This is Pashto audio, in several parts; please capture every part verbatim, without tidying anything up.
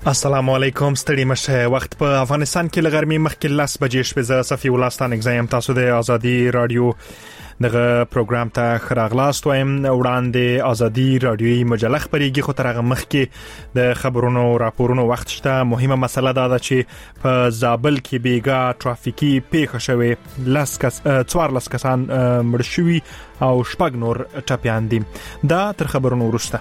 السلام علیکم ستړي مشه وخت په افغانستان کې لغرمې مخکې لاس بجې شپې ز صفي ولستان اگزایم تاسو د ازادي رادیو دغه پروګرام ته خراغلاست وایم وړاندې ازادي رادیوي مجله خبريږي خو ترغه مخکې د خبرونو راپورونو وخت شته. مهمه مسله دا ده چې په زابل کې بیګا ترافیکي پیښه شوه، لاس کس څوار لاس کسان مړ شوي او شپږ نور ټپيان دي. دا تر خبرونو وروسته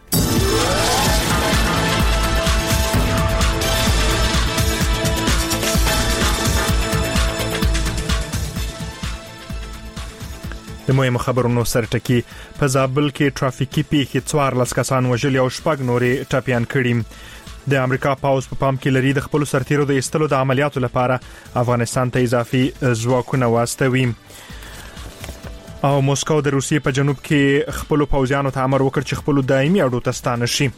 د مهمو خبرونو سرټکی. په زابل کې ترافیکي پیښې څوار لاس کسان وژل او شپږ نورې ټپيان کړي. د امریکا پاوز په پام کې لري د خپل سرتیرو د استلو د عملیاتو لپاره افغانستان ته اضافي ځواکونه واستوي. او موسکو د روسیې په جنوب کې خپل پوځیانو ته امر وکړ چې خپل دایمي اډو ته ستانه شي.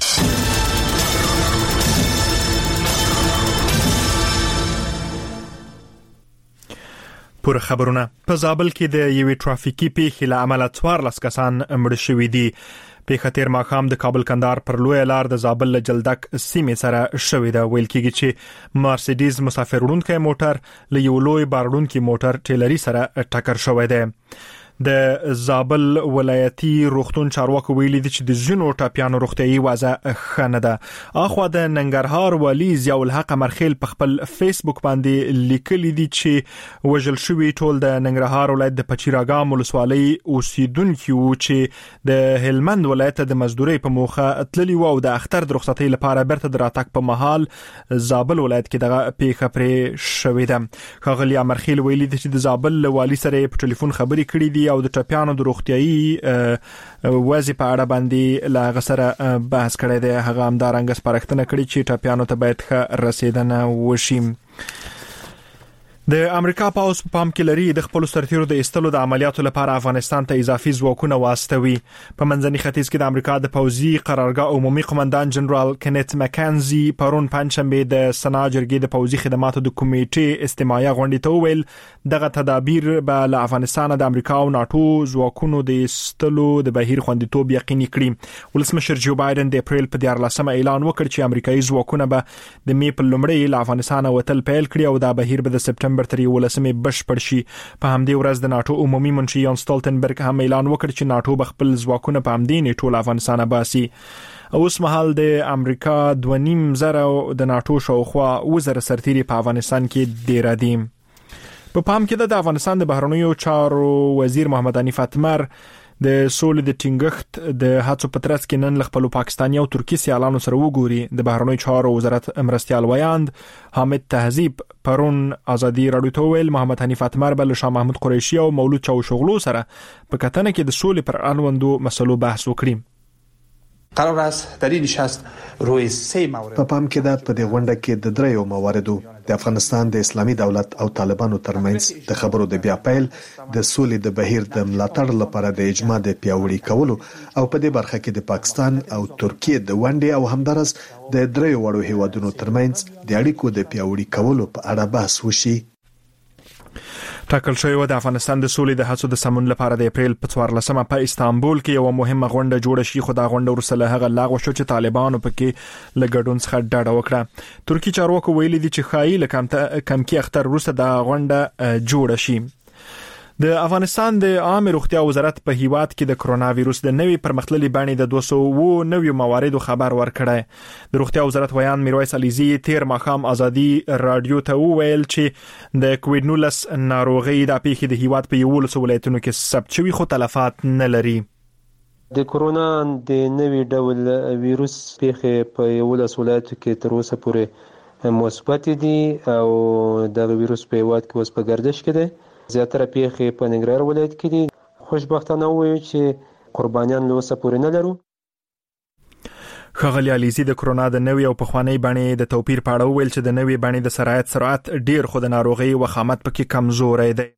پر خبرونه په زابل کې د یوې ترافیکي پیښې له امله څوار لاس کسان مړ شوي دي. پیښه تیر ماښام د کابل کندهار پر لوی لار د زابل له جلدک سیمې سره شوې ده. ویل کېږي چې مرسيډیز مسافر وړونکی موټر له یو لوی بارډونکي موټر ټیلري سره ټکر شوی دی. د زابل ولایتي روغتون چارواکو ویلي دي چې د ځینو ټپيانو روغتيایي وضع ښه نه ده. اخو د ننګرهار والی ضیاء الحق مرخیل په خپل فیسبوک باندې لیکلي دي چې وژل شوی ټول د ننګرهار ولایت د پچیراګام ولسوالۍ اوسیدونکو چې د هلمند ولایت د مزدوري په موخه تللی و او د اختر د رخصتۍ لپاره برته دراتک په محل زابل ولایت کې دغه پیښه پرې شوې ده. خغلی مرخیل ویلي دي چې د زابل والی سره په ټلیفون خبري کړې دي او د ټپيانو د روغتيایي وضع په اړه باندې لا غسر بحث کړی دی. هغه همدارنګ سپارښتنه کړې چې ټپيانو ته باید ښه رسیدنه وشي. د امریکا پاوز په پام کې لري د خپل سرتیرو د استلو د عملیاتو لپاره افغانستان ته اضافي ځواکونه واستوي. په منځني ختیځ کې د امریکا د پوځي قرارګاه عمومي قومندان جنرال کنیت مکانزي پرون پنځشنبه د سنا جرګې د پوځي خدماتو د کمیټې استماعي غونډې ته ویل دغه تدابیر به له افغانستان د امریکا او ناتو ځواکونو د استلو د بهیر خوندیتوب یقیني کړي. ولسمشر جو بایدن د اپریل په دیارلسمه اعلان وکړ چې امریکایي ځواکونه به د می په لومړی له افغانستان وتل پیل کړي او دا بهیر به د سپټمبر تر یولسمې بشپړ شي. په همدې ورځ د ناتو عمومي منشي یان سټولټنبرګ هم اعلان وکړ چې ناتو به خپل ځواکونه په همدې نیټو له افغانستان باسي. اوس مهال د امریکا دوه نیم زره د ناتو شاوخوا وزره سرتیري په افغانستان کې ډیر دي. په پام کې د افغانستان د بهرنیو چارو وزیر محمد حنیف اتمر د سولې د ټینګښت د هڅو په ترڅ کې نن خپل پاکستاني او ترکی سیالانو سره وګوري. د بهرنیو چارو وزارت مرستيال ویاند حامد تهذیب پرون ازادي رادیو ته ویل محمد حنیف اتمر بل شاه محمود قریشی او مولود چاوشغلو سره په کتنه کې د سولې پر اړوندو مسلو بحث وکړي. قرار است در این نشست روی سه مورد په پام کې ده په دې غونډه کې د دریو مواردو د افغانستان د اسلامي دولت او طالبانو ترمنځ د خبرو د بیا پیل، د سولې د بهیر د ملاتړ لپاره د اجماع د پیاوړي کولو او په دې برخه کې د پاکستان او ترکیه د ونډې او همدارس د دریو وړو هیوادونو ترمنځ د اړیکو د پیاوړي کولو په اړه بحث وشي. ټاکل شوی و د افغانستان د سولې د هڅو د سمون لپاره د اپریل په څوارلسمه په استانبول کې یو مهمه غونډه جوړه شي، خو دا غونډه ورسره هغه لاغو شو چې طالبانو پکې لګډون څخه ډډه وکړه. ترکی چارواکو ویلي دي چې خایي لکه کم کې اختر وروسته دا غونډه جوړه شي. د افغانستان د عام روغتیا وزارت په هیواد کې د کرونا وایروس د نوي پرمختللي باندې د دوه سوه و نوي مواردو خبر ورکړی. د روغتیا وزارت ویان میرویس علیزی تیر ماښام ازادي رادیو ته ویل چې د کووډ نولس ناروغي د پیښې د هیواد په یو لسو ولایتونو کې ثبت شوي خو تلفات نه لري. د کرونا د نوي ډول وایروس پیښې په یو لسو ولایتونو کې تر اوسه پورې مثبت دي او د وایروس په هیواد کې اوس په گردش کې دی. زیاتره پیښې په ننګرهار ولایت کې دي. خوشبختانه وایو چې قربانیان له اوسه پورې نه لرو. خغلی علیزی د کرونا د نوي او پخوانی باندې د توپیر په اړه ویل چې د نوي باندې د سرایت سرعت ډیر خو د ناروغي وخامت پکې کمزورې دی.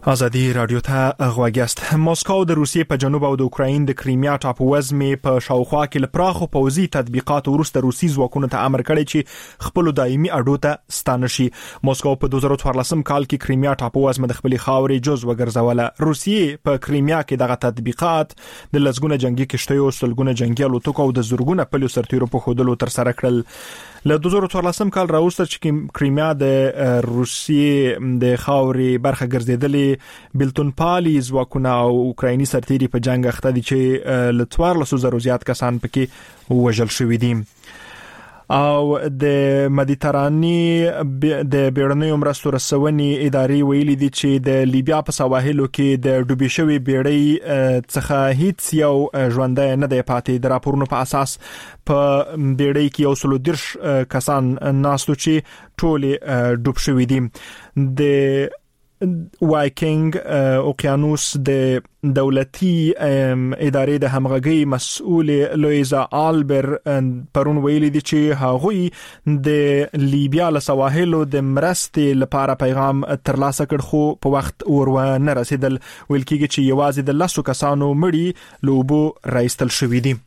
ازادي رادیو ته غواګست. مسکو د روسیې په جنوب او د اوکراین د کریمیا ټاپووزمې په شاوخوا کې لپراخو پوځي تطبیقات وروسته روسي ځواکونو ته امر کړی چې خپل دایمي اډو ته ستانه شي. مسکو په دوه زره څوارلسم کال کې کریمیا ټاپووزم د خپل خاورې جز وګرځوله. روسیې په کریمیا کې دغه تطبیقات د لزګونه جنگي کشتیو، سلګونه جنگي الوتکو او د زورګونه پلو سرتیرو په خودلو تر سره کړل. له دوه زره څوارلسم کال راوسته چې کریمیا د روسیې د خاورې برخه ګرځیدلې، بلتون پالي ځواکونه او اوکرایني سرتیري په جنگ اخته دي چې له څوارلسو زرو زیات کسان پکې وژل شوي دي. او د مدیتراني د بیړنیو مرستو رسونې ادارې ویلي دي چې د لیبیا په سواحلو کې د ډوبې شوې بیړۍ څخه هیڅ یو ژوندی نه دی پاتې. د راپورونو په اساس په بیړۍ کې یو سلو دیرش کسان ناستو چې ټول ډوب شوي دي. د وایکینګ اوقیانوس د دولتي ادارې د همغږي مسؤل لویزا آلبر پرون ویلي دي چې هغوی د لیبیا له سواحلو د مرستې لپاره پیغام ترلاسه کړ، خو په وخت ورونه رسیدل. ویل کېږي چې یوازې د لسو کسانو مړي له اوبو راایستل شوي دي.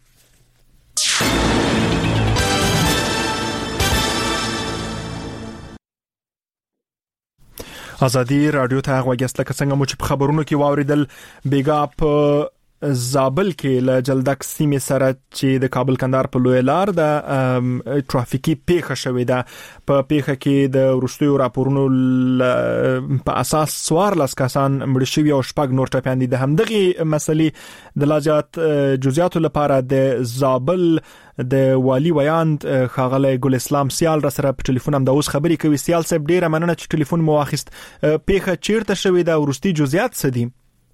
ازادي رادیو ته غواګست. لکه څنګه مو چې په خبرونو کې واوریدل، بیګا په زابل کې له جلدک سیمې سره چې د کابل کندهار په لوی لار د ټرافیکي پیښه شوې ده. په پیښه کې د وروستیو راپورونو په اساس څوارلس کسان مړه شوي او شپږ نور ټپیان دي. د همدغې مسلې د لا زیات جزئیاتو لپاره د زابل د والی ویاند خاغله ګل اسلام سیال را سره په ټلیفون هم د اوس خبرې کوي. سیال صاحب ډیره مننه چې ټلیفون مو واخیست. پیښه چیرته شوې ده، ورستي جزئیات څه دي؟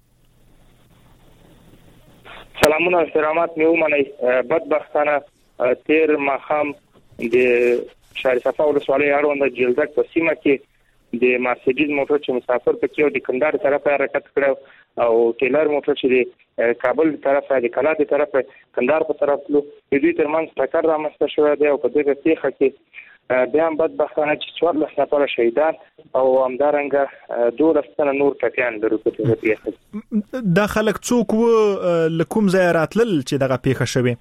سلامونه احترامات مې ومنئ. بدبختانه تیر ماښام د شهر صفا ولسوالۍ اړوند جلدک په سیمه کې د مرسیډیز موټر چې مسافر پکې او د کندهار طرفه حرکت کړو او ټیلر موټر چې د کابل طرفه د کلا د طرفه کندهار په طرف لو د دوی ترمنځ ټکر رامنځته شوی دی او په دې پیښه کې بیا هم بدبختانه چې څوارلس نفره شهیدان او همدارنګه دولس تنه نور ټپیان لري په دې پیښه. دا خلک څوک و لکوم ځای راتلل چې دغه پیښه شوه؟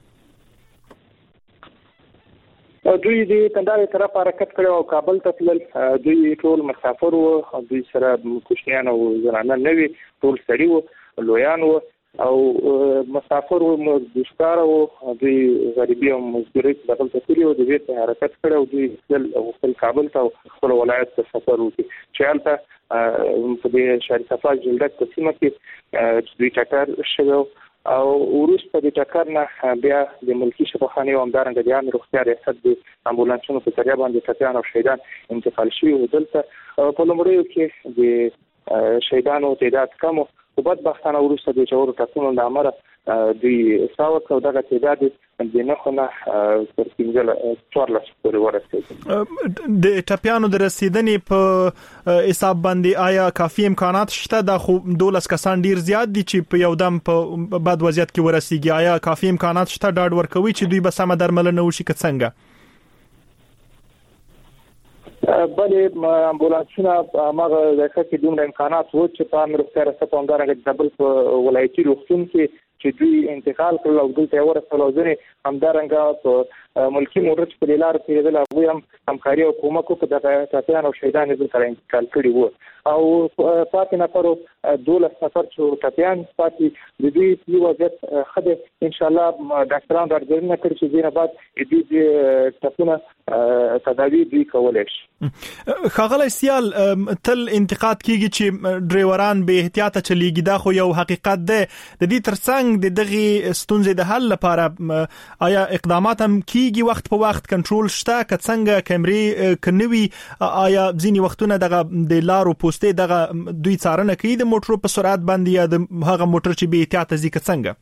دوی د کندهار طرف حرکت کړو او کابل ته تلل. دوی ټول مسافر وو، دوی سره کوچنیان او زنانه نه وي، ټول سړي وو، لویان وو او مسافر وو، مزدور وو. دوی غریبي او مزدوري په دغه تفصیل او د ویټ حرکت کړو. دوی تل خپل کابل ته خپل ولایت ته سفر وکړي چې هلته په دې شهر صفا جلدک په سیمه کې دوی ټکر شوی او وروسته د ټکر نه بیا د ملکی شفاخانه او همدارنګه د عامه روغتیا ریاست د امبولانسونو په ذریعہ باندې ټپیان او شهیدان انتقال شوي و. دلته په لومړیو کې د شهیدانو تعداد کم او بدبختانه وروسته د جوړو ټاکنو د امر دوی ساوت او دغه تعداد د نه خو نه تر پنځه څوارلس پورې ورسېد. د ټپیانو د رسیدنې په حساب باندې آیا کافي امکانات شته؟ دا خو دولس کسان ډیر زیات دي چې په یو دم په بد وضعیت کې ورسیږي. آیا کافي امکانات شته ډاډ ورکوي چې دوی به سمه درملنه وشي که څنګه؟ بلې امبولانسونه هغه ځکه چې دومره امکانات وو چې په عامه روغتیا ریاست په همدارنګه د بل په ولایتي روغتون کې چې دوی انتقال کړل او دلته یې ورسول او ځینې همدارنګه په ملکي موټر چې په لار کې دل هغوی هم همکاري او کومک په دغه ټپیان او شهیدان یې دلته انتقال کړي وو او پاتې نفرو دولس نفر چې ټپیان پاتې د دوی په وضعیت ښه دی. انشاءالله ډاکټران راځنه کړي چې دینه بعد دې ټپونه تداوی دوی کولای شي. خاغلی سیال تل انتقاد کیږي چې ډرایوران به احتیاط چلیږي. دا خو یو حقیقت دی. د دې ترڅنګ د دغه ستونزې د حل لپاره آیا اقدامات هم کیږي وخت په وخت؟ کنټرول شته که څنګه؟ کیمرې کنوي؟ آیا ځینی وختونه دغه د لارو پوسټې دغه دوی څارنه کوي د موټرو په سرعت باندې یا د هغه موټر چې به احتیاط ځي که څنګه؟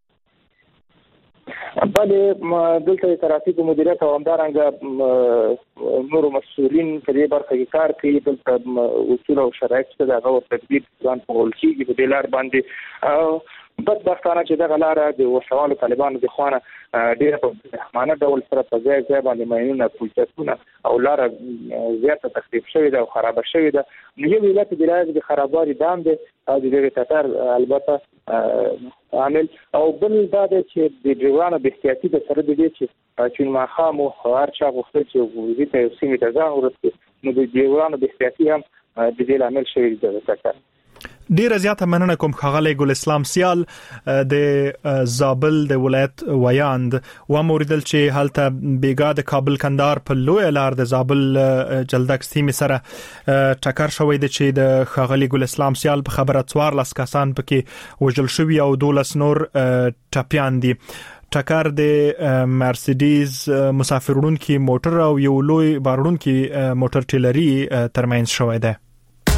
بلې دلته ترافیک مدیریت او همدارنګه نور مسؤلین په دې برخه کې کار کوي د اصول او شرایط څخه د غو تدبیر ځان په ولچي کې د لار باندې بدبختانه چې د غلاره د وسوالو طالبانو د خوانه ډیره په رحمانه ډول سره په ځای ځای باندې ماینونه پولیسونه او لار زیاته تخریب شوې ده او خراب شوې ده. نو یو ویلات د راځي د خرابوالي دام ده او د دې تطر البته عامل او بل دا چې د ډیوانو د احتیاطي د سره د دې چې چې ما خامو هر چا غوښتل چې وزې ته سیمه ته ځان ورسې نو د ډیوانو د احتیاطي هم د دې عامل شوی دی د تطر. ډیر زیاته مننه کوم خغلی ګل اسلام سیال د زابل د ولایت ویاند و موریدل چې حالته بیګا د کابل کندهار په لوی لار د زابل جلدک سیمه سره ټکر شوې د چې د خغلی ګل اسلام سیال په خبره څوار لاس کسان پکې وجل شوی او دولس نور ټپیان دي. ټکر د مرسيډیز مسافرونکو موټر او یو لوی بارونکو موټر ټیلری ترمنځ شوې ده.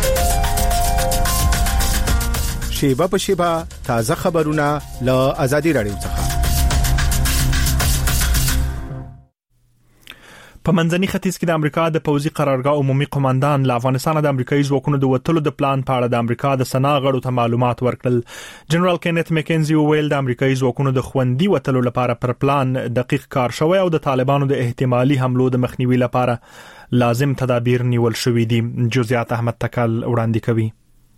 شیبه په شیبه تازه خبرونه له ازادي رادیو څخه. په منځني ختیځ کې د امریکا د پوځي قرارګاه عمومي قوماندان له افغانستان د امریکایي ځواکونو د وټلو د پلان په اړه د امریکا د سنا غړو ته معلومات ورکړل. جنرال کینت مکنزي ویل د امریکایي ځواکونو د خوندي وټلو لپاره پر پلان دقیق کار شوی او د طالبانو د احتمالي حملو د مخنیوي لپاره لازم تدابیر نیول شوی دي. جزئیات احمد تکل وړاندې کوي.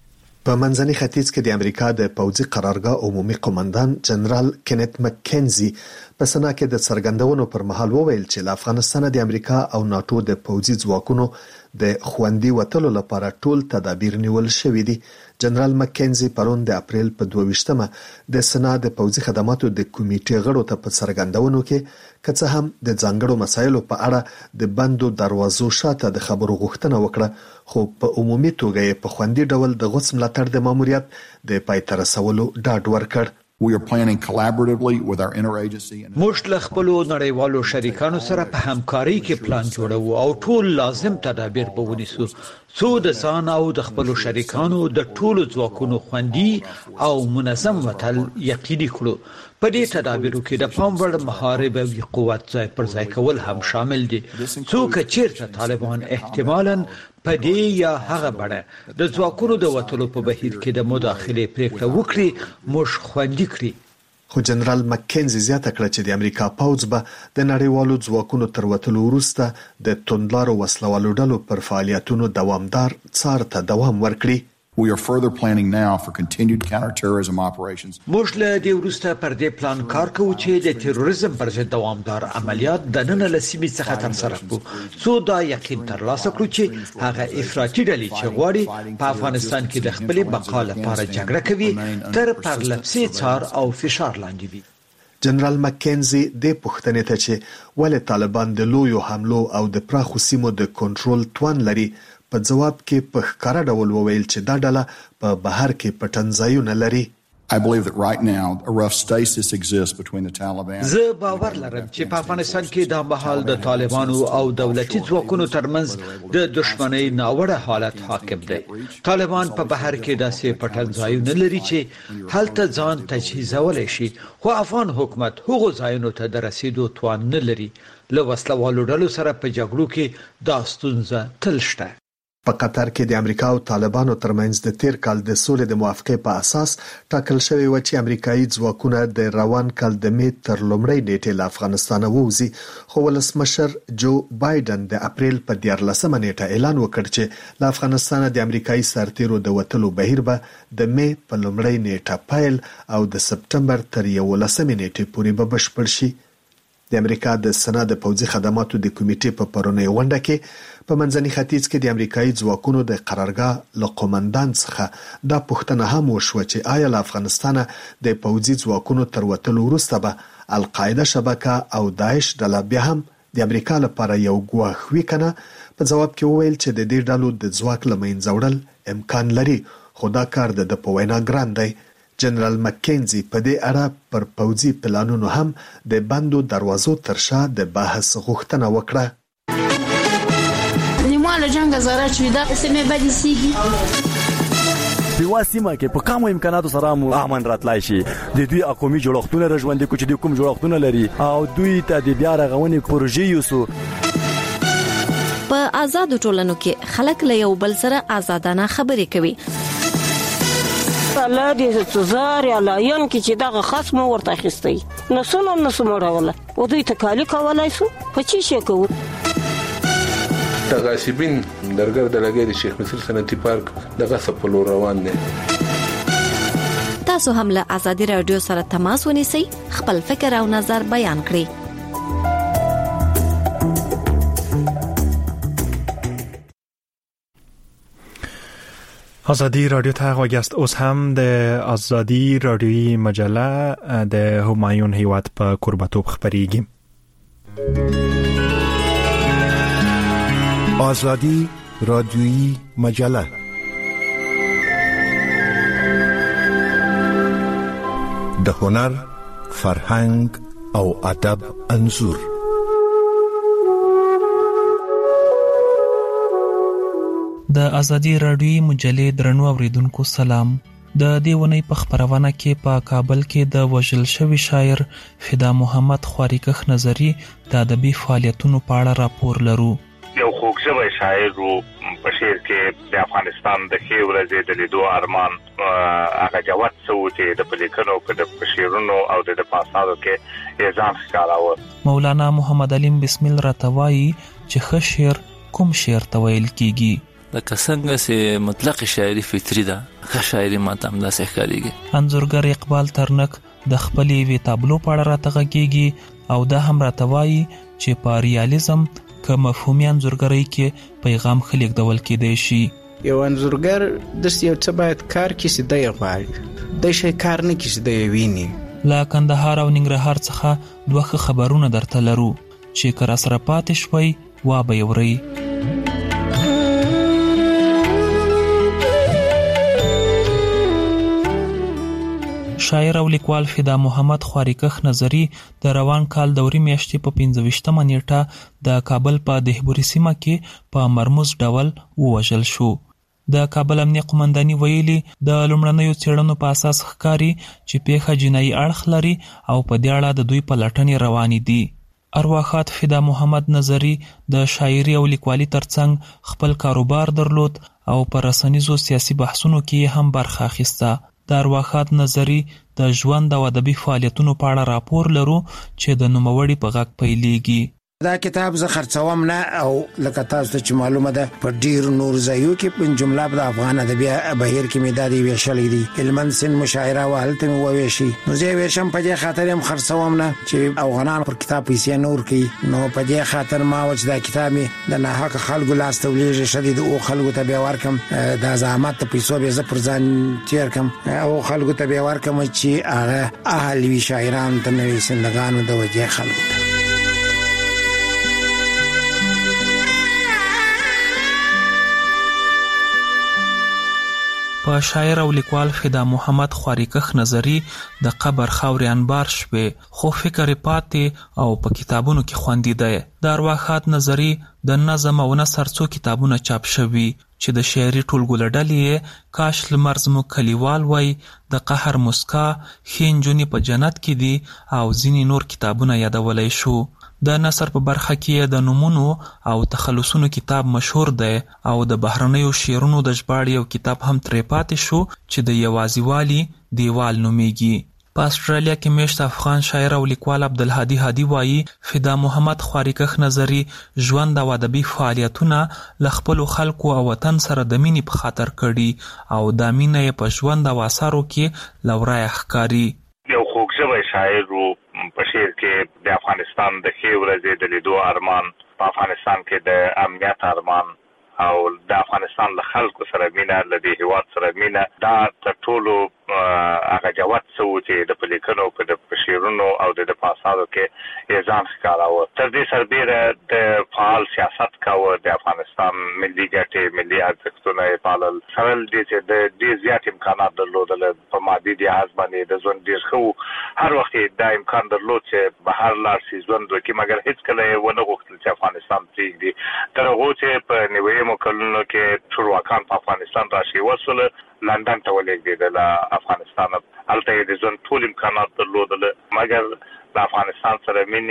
په منځني ختیځ کې د امریکا د پوځي قرارګاه عمومي قوماندان جنرال کینت مکنزي په سنا کې د څرګندونو پر مهال وویل چې له افغانستان د امریکا او ناتو د پوځي ځواکونو د خوندي وټلو لپاره ټول تدابیر نیول شوی دي. جنرال مکنزي پرون د اپریل په دوه ویشتمه د سنا د پوځي خدماتو د کمیټې غړو ته په څرګندونو کې کڅه هم د ځانګړو مسایلو په اړه د بندو دروازو شاته د خبرو غوښتنه وکړه، خو په عمومي توګه په خوندي ډول د غوڅ ملاتړ د ماموریت د پای ته رسولو ډاډ ورکړ. We are planning collaboratively with our interagency and موږ له خپل نړیوالو شریکانو سره په همکاري کې پلان جوړو او ټول لازم تدابیر به ونیسو څو د ځان او د خپل شریکانو د ټولو ځواکونو خوندي او منظم وټل یقیني کړو. په دې تدابیرو کې د پام وړ محارب او قوت ځای پر ځای کول هم شامل دي. څوک چیرته طالبان احتمالاً په دې یا هغه بڼه د ځواکونو د وټلو په بهیر کې د مداخله پریکړه وکړي موږ خوندي کړی. خو جنرال مکنزي زیاته کړه چې د امریکا پوځ به د نړیوالو ځواکونو تر وټلو وروسته د توندلارو وسلوالو ډلو پر فعالیتونو دوامدار څار ته دوام ورکړي. We are further planning now for continued counterterrorism operations. موږ له دې وروسته پر دې پلان کار کوو چې د تروریزم پر ضد دوامدار عملیات د نن له سیمې څخه ترسره کړو څو دا یقین ترلاسه کړو چې هغه افراطي ډلې چې غواړي په افغانستان کې د خپل بقا لپاره جګړه کوي تر پرلپسې څار او فشار لاندې وي. جنرال مکنزي د پښتنې ته چې ولې طالبان د لویو حملو او د پراخو سیمو د کنټرول توان لري په جواب کې په ښکارا ډول وویل چې دا ډله په بهر کې پټنځایونه لري. I believe that right now a rough stasis exists between the Taliban. زه باور لرم چې په افغانستان کې د مهال د طالبانو او دولتي ځواکونو ترمنځ د دښمنۍ ناوړه حالت حاکم دی. طالبان په بهر کې داسې پټنځایونه لري چې هلته ځان تجهیزولای شي، خو افغان حکومت هغو ځایونو ته د رسیدو توان نه لري. له وسلوالو ډلو سره په جګړو کې دا ستونزه تل شته. په قطر کې د امریکا او طالبانو ترمنځ د تیر کال د سولې د موافقې په اساس ټاکل شوی و چې امریکایي ځواکونه د روان کال د می تر لومړۍ نیټې له افغانستان ووځي، خو ولسمشر جو بایدن د اپریل په دیارلسمه نیټه اعلان وکړ چې له افغانستان د امریکایي سرتیرو د وټلو بهیر به د می په لومړۍ نیټه پیل او د سپټمبر تر یولسمې نیټې پورې به بشپړ شي. د امریکا د سنا د پوځي خدماتو د کمیټې په پرونی غونډه کې په منځني ختیځ کې د امریکایي ځواکونو د قرارګاه له قوماندان څخه دا پوښتنه هم وشوه چې آیا له افغانستان د پوځي ځواکونو تر وټلو وروسته به القاعده شبکه او داعش ډله بیا هم د امریکا لپاره یو ګواښ وي کنه. په جواب کې وویل چې د دې ډلو د ځواک له منځه وړل امکان لري، خو دا کار د په وینا ګران دی. جنرال مکنزي په دې اړه پر پوځي پلانونو هم د بندو دروازو تر شا د بحث غوښتنه وکړه. نیمه جنگ زاره چې دا سمې بدې سیږي په واسمه کې په کوم امکاناتو سره مو امن راتلای شي. د دوی اقومي جوړښتونه رژوندې کوچ دي کوم جوړښتونه لري او دوی ته د بیا رغونې پروژې یوسو آزاد ټولنو کې خلک له یو بل سره آزادانه خبرې کوي. الله دې تزار یا لاین کې چې دغه خصم ورته اخیستی نو سونه نو سموړول او دوی تکالی کولای سو په چی شي کوو. تغاسبین درګر د لګي د شیخ مصر صنعتي پارک دغه سپلو روان دي. تاسو هم له ازادي رادیو سره تماس ونیسئ، خپل فکر او نظر بیان کړئ. ازادي رادیو ته غوښتل اوس هم د ازادي رادیوي مجله د همایون هیواد په قربتوب خبريږي. ازادي رادیوي مجله د هنر، فرهنګ او ادب انځور. د ازادي رادیوي مجلې درنو اوریدونکو سلام. د دې ونې په خبرونه کې په کابل کې د وژل شوی شاعر فدا محمد خواریکخ نظری د ادبي فعالیتونو په اړه راپور لرو. یو خوږژبی شاعر وو، په شعر کې د افغانستان د ښې ورځې د لیدو ارمان هغه جوت څه و چې د پلیکنو په د شعرونو او د پاسادو کې یې ځان ښکاراوه. مولانا محمد علیم بسم الله راتوایی چې ښه شعر کوم شعر ته ویل کیږي. لکه څنګه چې مطلق شاعري فطري ده، ښه شاعري ماته همداسې ښکارېږي. انځورګر اقبال ترنک د خپلې یوې تابلو په اړه راته غږېږي او دا هم راته وایي چې په ریالیزم که مفهومي انځورګرۍ کې پیغام ښه لیږدول کېدی شي. یو انځورګر داسې یو څه باید کار کړي چې دی یې غواړي، دی شی کار نه کړي چې دی یې ویني. له کندهار او ننګرهار څخه دوه ښه خبرونه درته لرو چې که راسره پاتې شوئ وا به یې اورئ. شاعر او لیکوال فدا محمد خواریکخ نظری د روان کال دوري میاشتې په پنځه ویشتمه نیټه د کابل په دهبوري سیمه کې په مرموز ډول ووژل شو. د کابل امنیه قومنداني ویلي د لومړنیو څېړنو په اساس ښکاري چې پیښه جنایي اړخ لري او په دې اړه د دوی پلټنې روانې دي. ارواښاد فدا محمد نظری د شاعري او لیکوالي ترڅنګ خپل کاروبار درلود او په رسنیزو سیاسي بحثونو کې هم برخه اخیسته. د ارواښاد نظری د ژوند او ادبي فعالیتونو په اړه راپور لرو چې د نوموړي په غږ پیلېږي. دا کتاب زه خرڅوم نه او لکه تاسو ته چې معلومه ده په ډیر نور ځایو کې په جمله د افغان ادبي بهیر کې مې دا دی ویشلې دي هلمند سند مشاعره او هلته مې وویشي نو زه ویشم په دې خاطر هم خرڅوم نه چې افغانان پر کتاب پیسې نور کوي. نو په دې خاطر ما وځ دا کتاب د ناحق خلکو لاس ته ولېږي شدید او خلکو ته به ورکم دا زحمت ته پیسو به زه پر ځان تیر کم او خلکو ته به ورکم چې هغه اهل وی شاعران ته نوې سندګانو د وجه خلکو ته. په شاعر او لیکوال فدا محمد خواریکخ نظری د قبر خاورې انبار شوې خو فکر پاتې او په کتابونو کې خوندي دی. د ارواښاد نظری د نظم او نثر څو کتابونه چاپ شوي چې د شعري ټولګو له ډلې کاش لمر زموږ کلیوال وای، د قهر مسکا، ښې نجونې په جنت کې دي او ځینې نور کتابونه یادولی شو. د نثر په برخه کې د نومونو او تخلصونو کتاب مشهور دی او د بهرنیو شعرونو د ژباړې یو کتاب هم ترې پاتې شو چې د یوازیوالي دیوال نومیږي. په استرالیا کې میشت افغان شاعر او لیکوال عبدالهادي هادي وایي فدا محمد خواریکخ نظری ژوند او ادبي فعالیتونه له خپلو خلکو او وطن سره د مینې په خاطر کړي او دا مینه یې په ژوند او اثارو کې له ورایه ښکاري. یو خوږژبی شاعر وو، په شعر کې د افغانستان د ښې ورځې د لیدو ارمان، په افغانستان کې د امنیت ارمان او د افغانستان له خلکو سره مینه، له دې هیواد سره مینه، دا تر ټولو هغه جوت څه و چې د پلیکنو په د شعرونو او د پاسادو کې یې ځان ښکاراوه. تر دې سربیره د فعال سیاست کاوه، د افغانستان ملي ګټې، ملي ارزښتونه یې پالل، سره دې چې د ډېر زیات امکانات درلودل په مادي لحاظ باندې د ژوند ډېر ښه و. هر وخت یې دا امکان درلود چې بهر لاړ شي، ژوند وکړي، مګر هېڅکله یې ونه غوښتل چې افغانستان پرېږدي. تر هغو چې په نیویمو کلونو کې ټولواکان په افغانستان راشي وسوله، لندن ته ولېږدېدل افغانستان. هلته یې د ژوند ټول امکانات درلودل، مګر د افغانستان سره مینې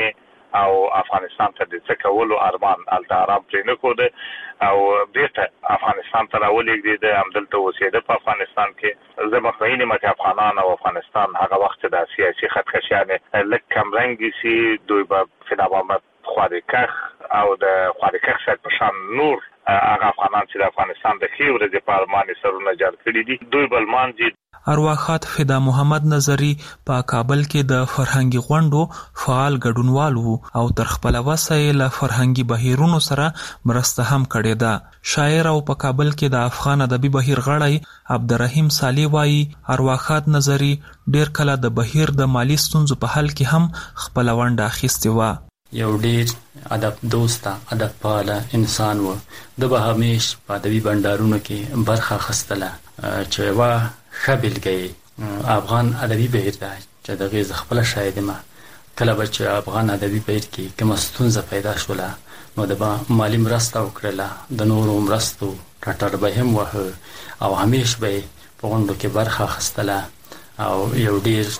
او افغانستان ته د څه کولو ارمان التارام پرې نه کوده او بیرته افغانستان ته راولېږدي د همدلته اوسېده په افغانستان کې زه مطمئن یم چې افغانان او افغانستان هغه وخت د سیاسي خطکشیان لږ کمرنګ سي دوی به فدا محمد خواریکخ او د خواریکخ سره په شان نور هغه افغانان چې د افغانستان د خې ورځې په ارمان سرونه جوړ کړي دي دوی بلمان دي. ارواښاد فدا محمد نظری په کابل کې د فرهنګي غونډو فعال ګډونوال وو او تر خپل وسه له فرهنګي بهیرونو سره مرسته هم کړې ده. شاعر او په کابل کې د افغان ادبي بهیر غړی عبدالرحیم صالح وایي ارواښاد نظری ډیر کله د بهیر د مالی ستونزو په حل کې هم خپل ونډه اخیستې وه. یو ډیر ادب دوسته ادب پاله انسان و. د به همیش په ادبي بندرونو کې برخه اخیستله چې وا خبل گئی افغان ادبي بهیر ده چې د غیز خپل شاید ما کله به چې افغان ادبي بهیر کې کوم ستونزه پیدا شوله نو د مالی مرسته وکړله د نورو مرستو ټټر به هم وه او همیش به په غونډو کې برخه اخیستله او یو ډیر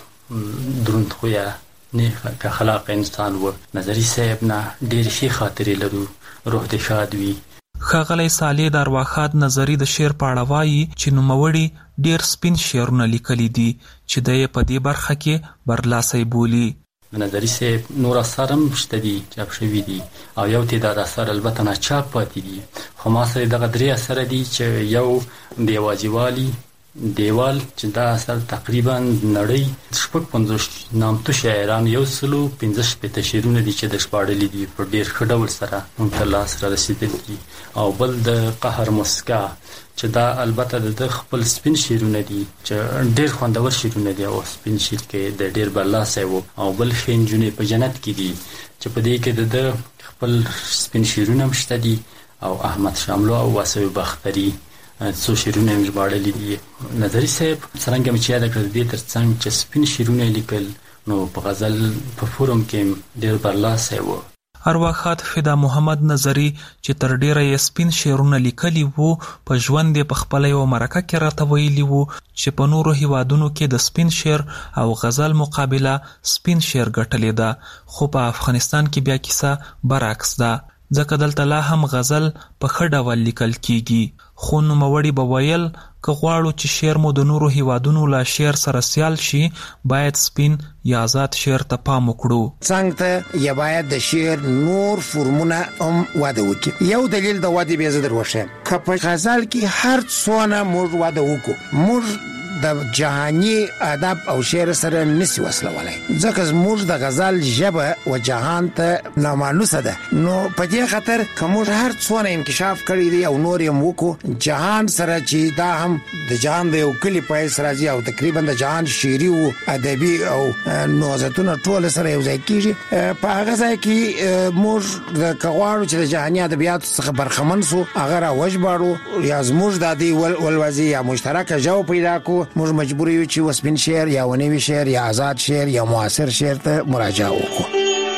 دروند خویه نه که خلاق انسان و. نظری صاحب نه ډیر ښې خاطرې لرو روح دې شاد وي. ښاغلی صالح د ارواښاد نظری د شعر په اړه وایي چې نوموړي ډیر سپین شعرونه لیکلي دي چې د یې په دې برخه کې برلاسی بولي. نظری صاحب نور اثار هم شته دي چاپ شوي دي او یو تعداد اثار البته ناچاپ پاتې دي خو ما سره دغه درې اثر دي چې یو د یوازیوالي دیوال چې دا اثر تقریبا نړۍ شپږ پنځوس نامتو شاعران یو سلو پنځه شپېته شعرونه دي چې د شپاړلي دي په ډېر ښه ډول سره موږ ته لاسته رسېدلي دي او بل د قهر مسکا چې دا البته د خپل سپین شعرونه دي چې ډېر خوندور شعرونه دي او سپین شعر کې د ډېر برلاسی و او بل ښې نجونې په جنت کې دي چې په دې کې د خپل سپین شعرونه هم شته دي او احمد شاملو او واسوي بختري څو شعرونه یې ژباړلي دي. نظري صاحب څرنګه مې چې یاده کړه د دې تر څنګ چې سپین شعرونه یې لیکل نو په غزل په فورم کې ډېر برلاسی و. ارواښاد فدا محمد نظری چې تر ډیره یې سپین شعرونه لیکلي وو په ژوند یې په خپله یوه مرکه کې راته ویلي وو چې په نورو هیوادونو کې د سپین شعر او غزل مقابله سپین شعر ګټلې ده خو په افغانستان کې بیا کیسه برعکس ده ځکه دلته لا هم غزل په ښه ډول لیکل کیږي. خو نوموړي به ویل که غواړو چې شعر مو د نورو هیوادونو له شعر سره سیال شي باید سپین یا آزاد شعر ته پام وکړو. څنګه ته یا باید د شعر نور فرمونه هم واده وکړي. یو دلیل د واده بیا زه در وښیم که په غزل کې هر څونه موږ واده وکړو موږ د جهاني ادب او شعر سره نسی وصلولای ځکه زموږ د غزل ژبه و جهان ته نامانوسه ده نو په دې خاطر که موږ هر څونه انکشاف کړی دی او نور یې وکړو جهان سره چې دا هم د جهان د یو کلي په حیث راځي او تقریبا د جهان شعري او ادبي او نوازتونه ټول سره یو ځای کېږي په هغه ځای کې موږ د کغواړو چې د جهاني ادبیاتو څخه برخمن سو هغه را وژباړو یا زموږ د دې ولوځي یا مشترکه ژبه پیدا کو موږ مجبور یو چې وسپین شعر یا ونوي شعر یا آزاد شعر یا معاصر شعر ته مراجعه وکړو.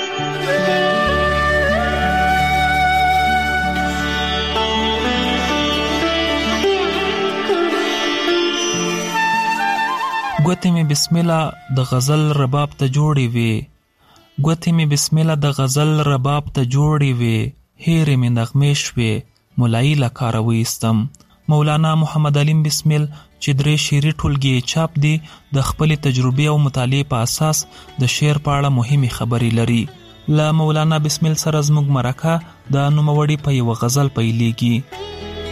ګوتې مې بسم الله د غزل رباب ته جوړې وې ګوتې مې بسم الله د غزل رباب ته جوړې وې هېرې مې نغمې شوې ملایي له کاره وایستم. مولانا محمد علیم بسمل چې درې شعري ټولګې چاپ دي د خپلې تجربې او مطالعې په اساس د شعر په اړه مهمې خبرې لري. له مولانا بسمل سره زموږ مرکه د نوموړي په یوه غزل پیلېږي.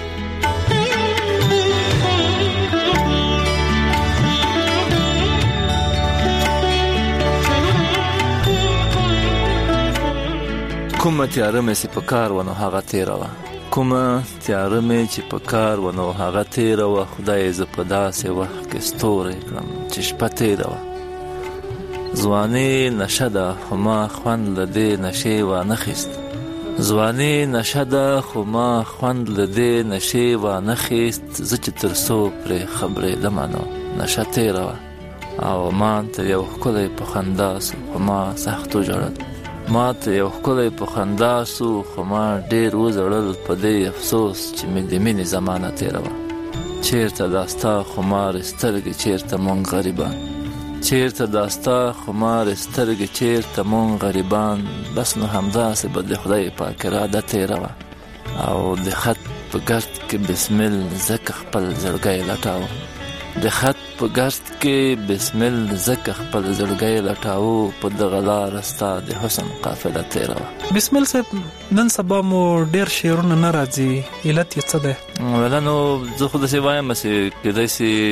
کومه تیاره مې چې په کار ونه هغه تیره وه کومه تیاره مې چې په کار ونه هغه تیره وه خدای زه په داسې وخت کې ستوری کړم چې شپه تیره وه. ځواني نشه ده خو ما خوند له دې نشې وانخیست ځواني نشه ده خو ما خوند له دې نشې وانخیست زه چې تر څو پرې خبرېدمه نو نشه تیره وه او ما ته یو ښکلی په خندا سو خو ما سختو ژړل ما ته یو ښکلی په خندا سو خو ما ډېر وژړل په دې افسوس چې مې د مینې زمانه تېره وه. چېرته دا ستا خمارې سترګې چېرته مونږ غریبان چیرته داستا خمار سترګې چیرته مون غریبان بس نو همداسې به د خدای پاک اراده تیره وه او د خط په ګرد کې بسمل زکه خپل زړګی لټاوه د خط په ګرد کې بسمل زکه خپل زړګی لټاوه په دغه لاره ستا د حسن قافله تیره وه. بسمل صاحب نن سبا مو ډېر شعرونه نه راځي، علت یې څه دی؟ ولا نو زه خو داسې وایم چې کیدای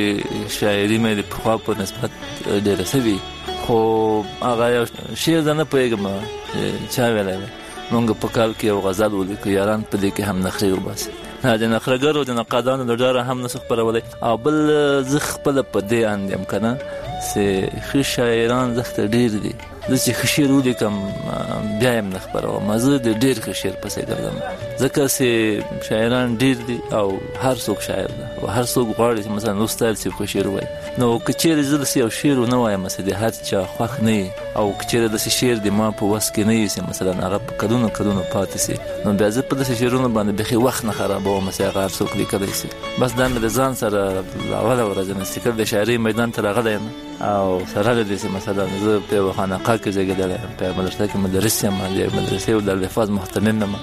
شي شاعري مې د پخوا په نسبت ډېره سوي، خو هغه یو شعر زه نه پوهېږم چا ویلی دی. مونږ په کال کې یو غزل ولیکو، یاران په دې کې هم نخرې وباسي، د نخرهګرو د نقادانو د ډاره هم نسو خپرولی. او بل زه خپله په دې اند یم که نه چې ښه شاعران زښته ډېر دي. زه چې ښه شعر ولیکم بیا یې هم نه خپروم، زه د ډېر ښه شعر پسې ګرځم ځکه چې شاعران ډېر دي او هر څوک شاعر ده او هر څوک غواړي چې مثلا استاد چې ښه شعر ووایي. نو که چېرې زه داسې یو شعر ونه وایم چې د هر چا خوښ نه وي او که چېرې داسې شعر د ما په وس کې نه وي چې مثلا هغه په کلونو کلونو پاتې سي، نو بیا زه په داسې شعرونو باندې بیخي وخت نه خرابوم چې هغه هر څوک لیکلی سي. بس دا مې د ځان سره اوله ورځ مستقل د شاعرۍ میدان ته راغلی یم او سره له دې چې مثلا زه په یوه خانقاه کې زېږېدلی یم، په مدرسه کې مدرس یم، د مدرسې او د الفاظ محتمل یم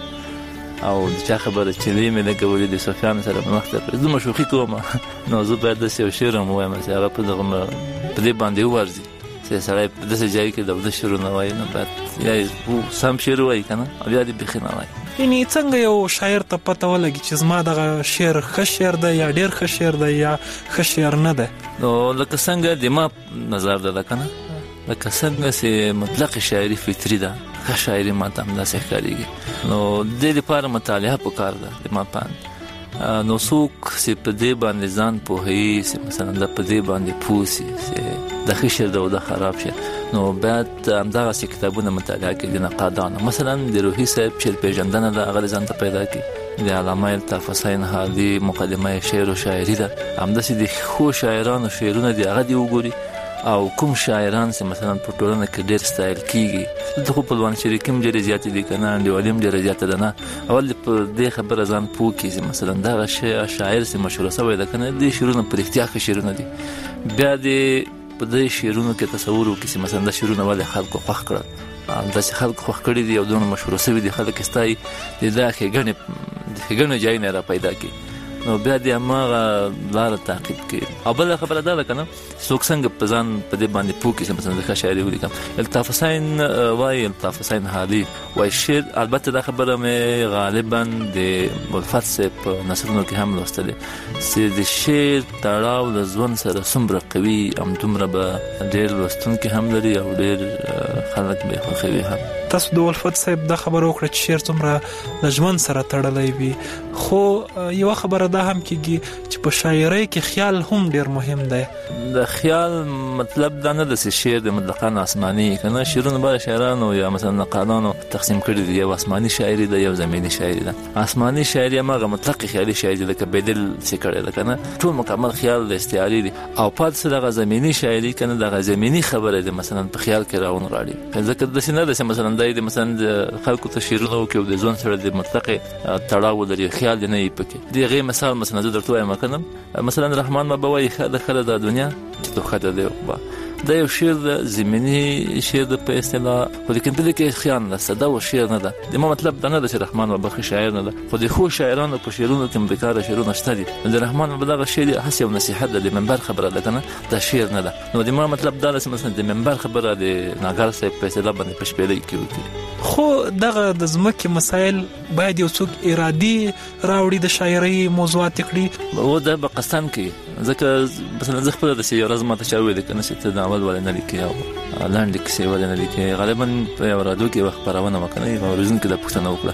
او د چا خبره چیلې مې نه کولې، د صوفیانو سره مې مخ ته کړې، زه مشوخي کوم نو زه باید داسې یو شعر هم ووایم چې هغه په دغه په دې باندې وورځي چې سړی په داسې ځای کې د اودس شعرونه وایي، نو باید یا یې سم شعر ووایي که نه او یا دې بیخي نه وایي. یعنې څنګه یو شاعر ته پته ولګي چې زما دغه شعر ښه شعر دی یا ډېر ښه شعر دی یا ښه شعر نه دی؟ نو لکه څنګه د ما نظر ده که نه، لکه څنګه چې مطلق شاعري فطري ده، ښه شاعري ما ته همداسې ښکارېږي. نو د دې لپاره مطالعه پکار ده د ما په اند. نو څوک چې په دې باندې ځان پوهوي چې مثلا د په دې باندې پوه سي چې د ښه شعر ده او د خراب شعر، نو باید همدغسې کتابونه مطالعه کړي د نقادانو. مثلا د روحي صاحب شعر پېژندنه ده، هغه ځان ته پیدا کړي. د علامه الطاف حسین حالي مقدمه شعر و شاعري ده، همداسې د ښو شاعرانو شعرونه دي هغه دې وګوري او کوم شاعران چې مثلا په ټولنه کې ډېر ستایل کېږي. دلته خو پلوان شریکي هم ډېرې زیاتې دي که نه، انډیوالي هم ډېره زیاته ده نه. اول دې په دې خبره ځان پوه کړي چې مثلا دغه شاعر چې مشهوره شوی ده که نه، دې شعرونه په رښتیا ښه شعرونه دي. بیا دې په دې شعرونو کې تصور وکړي چې مثلا دا شعرونه ولې خلکو خوښ کړل، داسې خلکو خوښ کړي دي او دونه مشهوره شوي دي، خلک یې ستایي، د دا ښېګڼې د ښېګڼو ځای نه را پیدا کړي، نو بیا دې هماغه لاره تعقیب کړي. او بله خبره دا ده که نه، څوک څنګه په ځان په دې باندې پوه کړي چې مثلا زه ښه شاعري ولیکم. الطاف حسین وایي، الطاف حسین حالي وایي شعر، البته دا خبره مې غالبا د الفت صاحب په نثرونو کې هم لوستلې چې د شعر تړاو د ژوند سره څومره قوي، همدومره به ډېر لوستونکي هم لري او ډېر خلک به یې خوښوي هم. تاسو د الفت صاحب دا خبره وکړه چې شعر څومره د ژوند سره تړلی وي، خو یوه خبره دا هم کېږي چې په شاعرۍ کې خیال هم ډېر مهم دی. د خیال مطلب دا نه ده چې شعر د مطلقاً آسماني که نه، شعرونه به شاعرانو یا مثلا نقادانو تقسیم کړي دي، یو آسماني شاعري ده، یو زمیني شاعري ده. آسماني شاعري هماغه مطلق خیالي شاعري ده لکه بیدل چې کړی ده که نه، ټول مکمل خیال د استعاري دي. او پاتې دغه زمیني شاعري که نه، دغه زمیني خبره ده مثلا په خیال کې راونغاړي، ځکه داسې نه ده چې مثلا دا د مثلا د خلکو ته شعرونه وکړي او د ژوند سره د مطلق تړاو ولري، خیال دې نه وي پکې. د هغې مثال مثلا زه درته وایم که نه، مثلا رحمان بابا وایي ښه ده ښه ده دنیا چې تو ښه ده دی عقبا. دا یو شعر د زمیني شعر د په اصطلاح، خو لیکن په دې کې خیال نه سده و شعر نه ده. د ما مطلب دا نه ده چې رحمان بابا ښه شاعر نه ده، خو د ښو شاعرانو په شعرونو کې بېکاره شعرونه شته دي. د رحمان بابا دغه شعر هسې یو نصیحت ده، د منبر خبره ده که نه، دا شعر نه ده. نو د ما مطلب دا ده چې مثلا د منبر خبره د ناګر صاحب په اصطلاح باندې په شپېلۍ کې وکړي. خو دغه د ځمکې مسایل باید یو څوک ارادي راوړي د شاعرۍ موضوعات کړي، او دا به قصداً کوي. ځکه مثلا زه خپله داسې یو ورځ ما ته چا وویل که نه چې ته ناول ولې نه لیکې او لنډې کیسې ولې نه لیکې. غالبا په یو راډیو کې یوه خپرونه وه که نه، یوه اورېدونکي دا پوښتنه وکړه،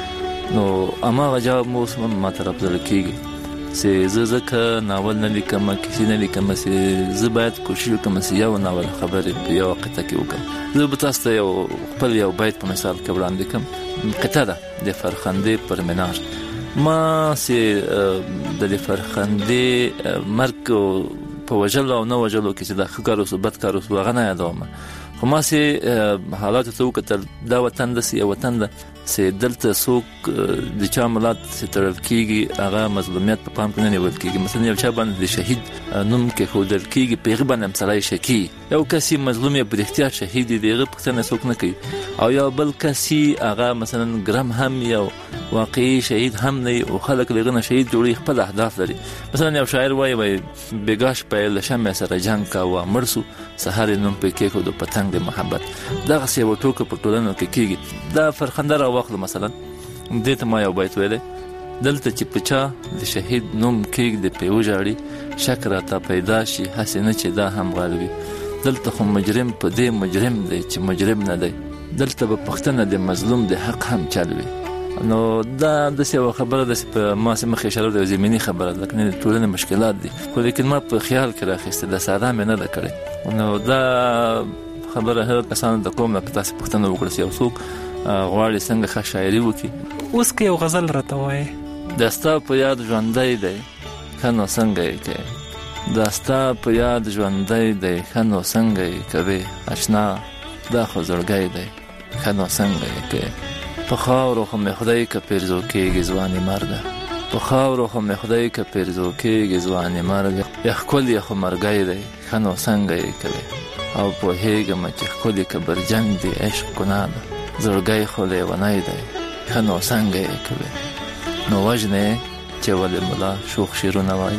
نو هماغه جواب مو اوس ما ته راپرځله کېږي چې زه ځکه ناول نه لیکم، کیسې نه لیکم، چې زه باید کوشش وکړم چې یو ناول خبرې په یوه قطعه کې وکړم. زه به تاسو ته یو خپل یو بیت په مثال کې وړاندې کړم. قطعه ده د فرخندې پر منار. ما چې د فرخندې مرګ په وژلو او نه وژلو کې چې دا ښه کار وسو بد کار وسو هغه نه یادوم، خو ما سي حالات ته وکتل دا وطن د سی وطن د سي دلته څوک د چا ملات سترل کیږي هغه مظلومیت په پام کې نه نیول کیږي. مثلا یو چا باندې شهید نوم کې خودل کیږي پیغه باندې مسلای شکی یو کسي مظلوم په اختیار شهید دیغه پښتنه څوک نه کوي او یو بل کسي هغه مثلا ګرام هم یو واقعي شهید هم نه او خلک لغنه شهید جوړي خپل اهداف لري. مثلا یو شاعر وایي وای بګاش په لشم سره جنگ کا و مرسو سحر نوم په کې کو د پتنګ د محبت دا څه و ټوکه په ټولنه کې کیږي. دا فرخندره واخله مثلا دې ته ما یو بیت ویل دلته چې پچا د شهید نوم کې د پیوجاړي شکر تا پیدا شي حسنه چې دا هم غالبي دلته خو مجرم په دې مجرم دی چې مجرم نه دی دلته په پښتنه د مظلوم د حق هم چلوي. نو دا د څه خبره ده په ما سم خشاله د زمینی خبره ده کنه ټولنه مشکلات دي خو لیکن ما په خیال کې راخسته د ساده مې نه کړې. نو دا خبره هر کسان د کوم په تاسو پښتنه وکړي او څوک غواړي څنګه ښه شاعري وکړي. اوس کې یو غزل راته وایي داستا په یاد ژوندۍ دی خنو څنګه یې کوي داستا په یاد ژوندۍ دی خنو څنګه یې کوي آشنا دا خو زړګی دی خنو څنګه یې کوي په خاورو خو مې خدای که پیرزو کېږي ځوانې مرګه په خاورو خو مې خدای که پیرزو کېږي ځوانې مرګه یا ښکل یې خو مرګی دی خنو څنګه یې کوي او پوهېږم چې ښکلې که برجن دی عشق ګناه ده زړګی خو لیونی دی خنو څنګه یې کوي. نو وژنې چې ولې ملا شوخ شیرونه وایي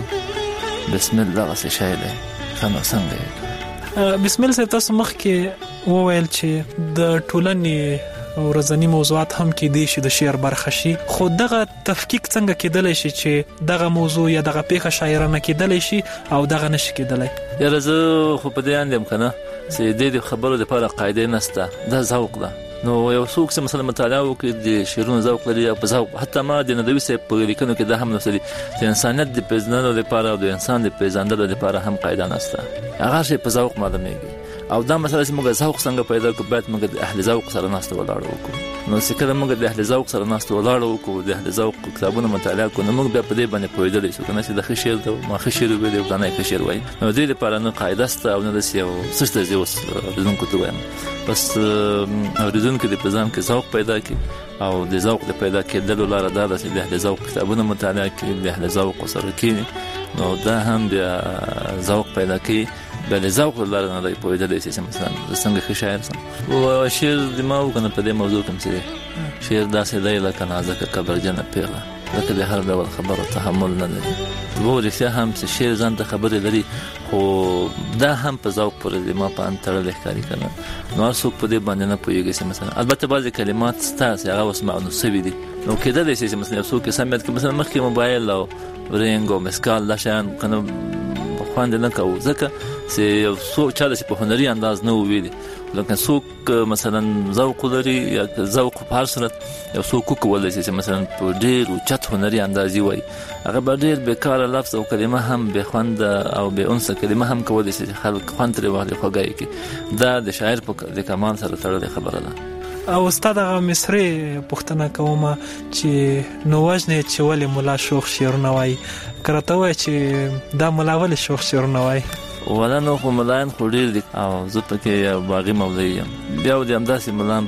بسم الله غسې شی دی خنو څنګه یې کوي. بسم الله صاحب تاسو مخکې وویل چې د ټولنې ورځنی موضوعات هم کې دي چې د شعر برخه شي خو دغه تفکیک څنګه کېدلی شي چې دغه موضوع یا دغه پیښه شاعرانه کېدلی شي او دغه نشي کېدلی. یاره زه خو په دې اندیم که نه چې دې د خبرو دپاره قاعدې نسته دا ذوق ده. نو یو څوک چې مثلا مطالعه وکړي د شعرونو ذوق لري او په ذوق حتی ما د ندوي صاحب په لیکنو کې دا هم نوڅلي چې انسانیت د پیژندلو لپاره او د انسان د پیژندلو لپاره هم قاعده نسته هغه شی په ذوق معلومیږي. او دا مسله چې موږ ذوق څنګه پیدا کړو باید موږ د اهل ذوق سره ناسته ولاړ وکړو. نو چې کله موږ د اهل ذوق سره ناسته ولاړ وکړو د اهل ذوق کتابونه مطالعه کړو نو موږ بیا په دې باندې پوهېدلی شو کنه چې د ښه شعر د ما ښه شعر ویلی او کنه ښه شعر وایي. نو دې لپاره نه قاعده شته او نه داسې یو څه شته چې اوس اورېدونکو ته وایم بس اورېدونکي د په ځان کې ذوق پیدا کړي او د ذوق د پیدا کېدلو لاره دا ده چې د اهل ذوق کتابونه مطالعه کړي د اهل ذوق سره کښېني نو دا هم بیا ذوق پیدا کوي. بل ذوق لاره نه دی پوهېدلی چې مثلا څنګه ښه شاعر سم او شعر د ما وکنه په دې موضوع کې چې شعر داسې دی لکه نازکه قبرجنه پیغله لکه د هر ډول خبرو تحمل نه لري. و رښتیا هم چې شعر ځان ته خبرې لري خو دا هم په ذوق پورې دی ما په ان تړلی ښکاري که نه. نو هر څوک په دې باندې نه پوهېږي چې مثلا البته بعضې کلمات ستا چې هغه اوس معنو سوي دي نو کېدلی شي چې مثلا یو څوک یې سم یاد کړي مثلا مخکې موبایل او رینګ او مسکال دا شیان که نه خوند نه کوو ځکه چې یو څوک چا داسې په هنري انداز نه وویلي لکه څوک مثلا ذوق لري یا ذوق په هر صورت یو څوک وکولی شي چې مثلا په ډېر اوچت هنري انداز وایي هغه به ډېر بېکاره لفظ او کلمه هم بې خونده او بې انسه کلمه هم کولی شي چې خلک خوند ترې واخلي خوږه یې کړي. دا د شاعر په د کمال سره تړلې خبره ده. او استاد هغه مصري پوښتنه کومه چې نو وژنې چې ولې ملا شوخ شعرونه وایي که راته ووایه چې دا ملا ولې شوخ شعرونه وایي. ولا نو خو ملایان خو ډېر دي او زه پکې یو باغي مولوي یم بیا و دې همداسې ملان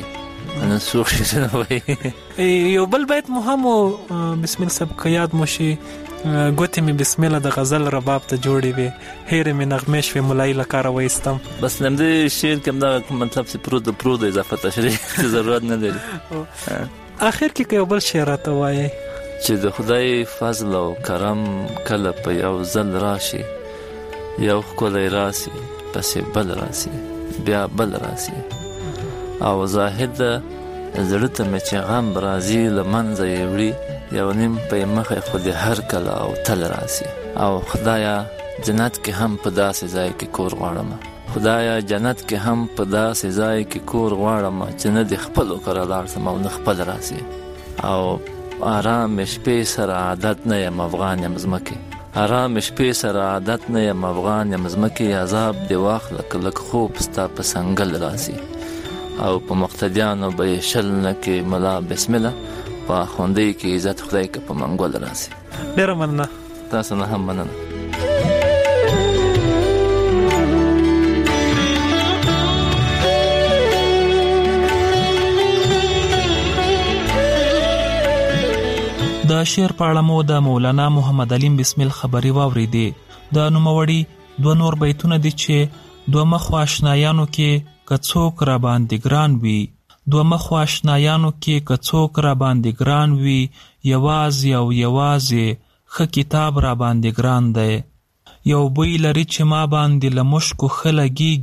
پکې نه شوخ شعرونه وایي. یو بل بیت مو هم بسم الله صاحب که یاد مو شي ګوتې مې بسم الله د غزل رباب ته جوړې وې هیرې مې نغمې شوې ملایي له کاره وایستم. بس همدې شعر کې همدغه مطلب چې پرو د پرو د اضافه تشریح ضرورت نه لري. آخر کې که یو بل شعر راته وایي چې د خدای فضل او کرم کله په یو ځل راشي یو ښکلی راسي پسې بل راسي بیا بل راسي او زاهد زړه ته مې چې غم راځي له منځه یې وړي یو نیم په مخه خو د هر کله او تل راسي او خدایا جنت کې هم په داسې ځای کې کور غواړم خدایا جنت کې هم په داسې ځای کې کور غواړم چې نه د خپلو کره لاړ شم او نه خپل راسي او آرام شپې سره عادت نه یم افغان یم ځمکې آرام شپې سره عادت نه یم افغان یم ځمکې عذاب دې واخله که لږ خوب ستا په سنګل راسي او په مقتدیانو به یې شل نه کې ملا بسم الله په خوندې کې عزت خدای که په منګول راسي. ډېره مننه. تاسو نه هم مننه. د شعر په اړه مو د مولانا محمد علیم بسمل خبري واوریدې. د نوموړي دوه نور بیتونه دي چې دوه مخ آشنایانو کې کڅوک را باندې ګران وي، دوه مخ آشنایانو کې کڅوک را باندې ګران وي، یوازې او یوازې ښه کتاب را باندې ګران دی. یو بوی لري چې ما باندې له مشکو ښه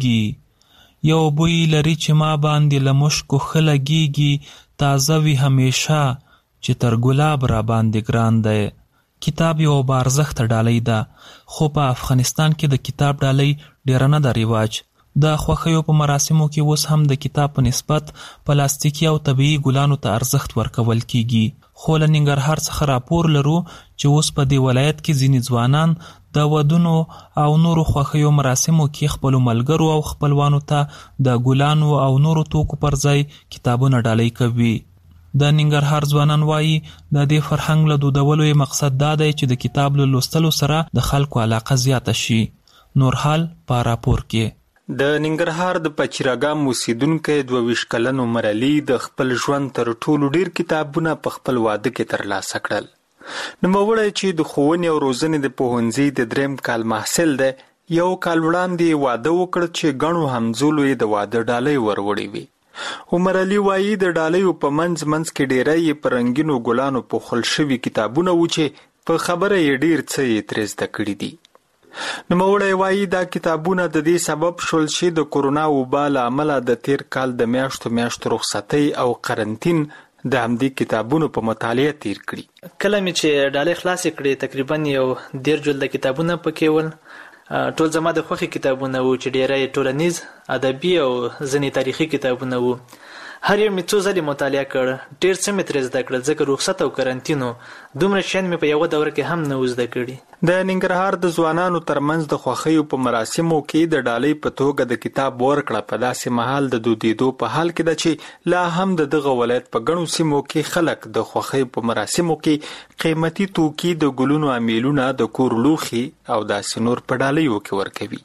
لګېږي، یو بوی لري چې ما باندې له مشکو ښه لګېږي، تازه وي همیشه چې تر ګلاب را باندې ګران دی. کتاب یو بارزښته ډالۍ ده، خو په افغانستان کې د کتاب ډالۍ ډیره نه ده رواج. د خوښیو په مراسمو کې اوس هم د کتاب په نسبت پلاستیکي او طبیعي ګلانو ته ارزښت ورکول کیږي. خو له ننګرهار څخه راپور لرو چې اوس په دې ولایت کې ځینې ځوانان د ودونو او نورو خوښیو مراسمو کې خپلو ملګرو او خپلوانو ته د ګلانو او نورو توکو پر ځای کتابونه ډالۍ کوي. د ننګرهار ځوانان وایي د دې فرهنګ له دودولو یې مقصد دا دی چې د کتاب له لوستلو سره د خلکو علاقه زیاته شي. نور حال په راپور کې. د ننګرهار د پچیراګام اوسیدونکي دوه ویشت کلن عمر علي د خپل ژوند تر ټولو ډیر کتابونه په خپل واده کې ترلاسه کړل. نوموړی چې د ښوونې او روزنې د پوهنځي د دریم کال محصل دی، یو کال وړاندې واده وکړ چې ګڼو همزولو یې د واده ډالۍ وروړې وي. عمر علي وایي د ډالیو په منځ منځ کې ډیری یې په رنګینو ګلانو پوښل شوي کتابونه و چې په خبره یې ډیر څه یې ترې زده کړي دي. نوموړی وایي دا کتابونه د دې سبب شول چې د کورونا وبا له امله د تیر کال د میاشتو میاشتو رخصتۍ او قرنطین د همدې کتابونو په مطالعه تیر کړي. کله مې چې ډالۍ خلاصې کړې تقریبا یو ډیر جلده کتابونه پکې ول. ټول زما د خوښې کتابونه وو چې ډیری ټولنیز، ادبي او ځینې تاریخي کتابونه وو. هر یو مې څو ځلې مطالعه کړ، ډیر څه مې ترې زده کړل ځکه رخصت او قرنطینو دومره شیان مې په یوه دوره کې هم نه و زده کړي. د ننګرهار د ځوانانو ترمنځ د خوښیو په مراسمو کې د ډالۍ په توګه د کتاب ورکړه په داسې مهال د دودیدو په حال کې ده چې لا هم د دغه ولایت په ګڼو سیمو کې خلک د خوښیو په مراسمو کې قیمتي توکي د ګلونو امیلونه د کور لوښي او داسې نور په ډالیو کې ورکوي.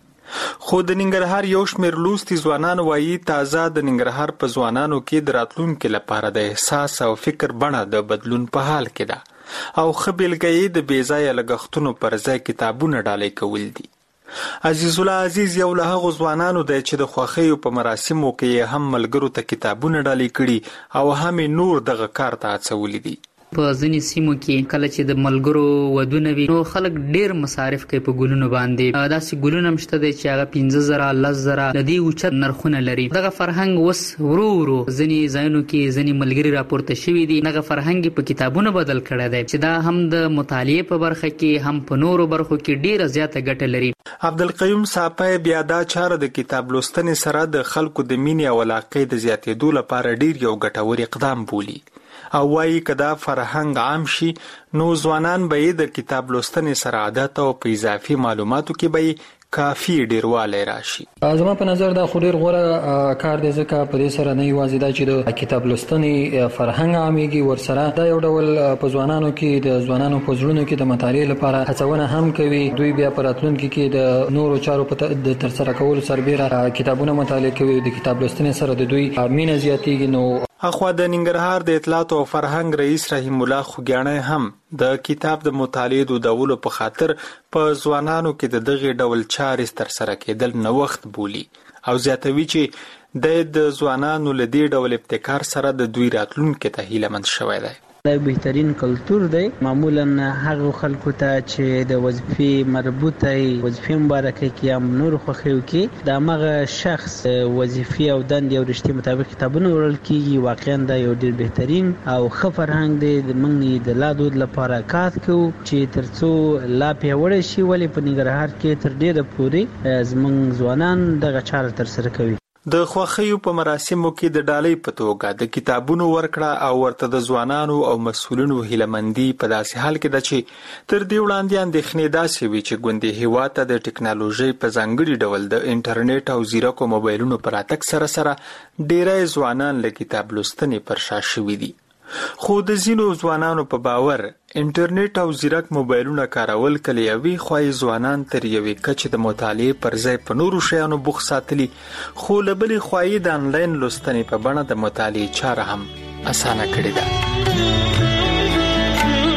خو د ننګرهار یو شمېر لوستي ځوانان وایي تازه د ننګرهار په ځوانانو کې د راتلونکي لپاره د احساس او فکر بڼه د بدلون په حال کې ده او ښه بیلګه یې د بې ځایه لګښتونو پر ځای کتابونه ډالۍ کول دي. عزیز الله عزیز یو له هغو ځوانانو دی چې د خوښیو په مراسمو کې یې هم ملګرو ته کتابونه ډالۍ کړي او هم نور دغه کار ته هڅولي دي. په ځینې سیمو کې کله چې د ملګرو ودونه وي نو خلک ډیر مصارف کوي په ګلونو باندې. داسې ګلونه هم شته دی چې هغه پنځه زره لس زره د دې اوچت نرخونه لري. دغه فرهنګ اوس ورو ورو ځینې ځایونو کې ځینې ملګري راپورته شوي دي. دغه فرهنګ په کتابونو بدل کړی دی چې دا هم د مطالعې په برخه کې هم په نورو برخو کې ډیره زیاته ګټه لري. عبدالقیوم صاحب بیا دا چاره د کتاب لوستنې سره د خلکو د مینې او علاقې د زیاتېدو لپاره ډیر یو ګټور اقدام بولي او وایي که دا فرهنګ عام شي نو ځوانان به یې د کتاب لوستنې سره عادت او په اضافي معلوماتو کې به یې کافي ډیروالی راشي. زما په نظر دا خو ډیر غوره کار دی ځکه په دې سره نه یوازې دا چې د کتاب لوستنې فرهنګ عامېږي، ورسره دا یو ډول په ځوانانو کې د ځوانانو په زړونو کې د مطالعې لپاره هڅونه هم کوي. دوی بیا په راتلونکي کې د نورو چارو په د ترسره کولو سربیره کتابونه مطالعه کوي. د کتاب لوستنې سره د دوی مینه زیاتېږي. نو اخوا د ننګرهار د اطلاعات او فرهنګ رئیس رحیم الله خوګیاڼی هم د کتاب د مطالعې دودولو په خاطر په ځوانانو کې د دغې ډول چارې ترسره کېدل نوښت بولي او زیاتوي چې د ځوانانو له دې ډول ابتکار سره د دوی راتلونکي ته هیلهمند شوی دی. دا بهترین کلتور دی. معمولا هغه خلکو ته چې د وظیفې مربوطه وظیفې مبارکه کې هم نور خوښیو کې د هغه شخص وظیفې او دندې او رشتې مطابق کتابونه وړل کېږي. واقعا دا یو ډېر بهترین او ښه فرهنګ دی. موږ د لا دود لپاره کار کوو چې تر څو لا پیاوړی شي. ولې په ننګرهار کې تر ډېره پورې زموږ ځوانان دغه چاره ترسره کوي. د خوښیو په مراسمو کې د ډالۍ په توګه د کتابونو ورکړه او ورته د ځوانانو او مسؤلینو هیلهمندي په داسې حال کې ده چې تر دې وړاندې اندېښنې داسې وي چې ګوندې هېواد ته د ټکنالوژۍ په ځانګړي ډول د انټرنیټ او ځیرکو موبایلونو په راتګ سره سره ډېری ځوانان له کتاب لوستنې پر شا شوي دي. خو د ځینو ځوانانو په باور انټرنیټ او ځیرک موبایلونه کارول کله یوې خوا ځوانان تر یوې کچې د مطالعې پر ځای په نورو شیانو بوخت ساتلي، خو له بلې خوا یې د انلاین لوستنې په بڼه د مطالعې چاره هم اسانه کړې ده.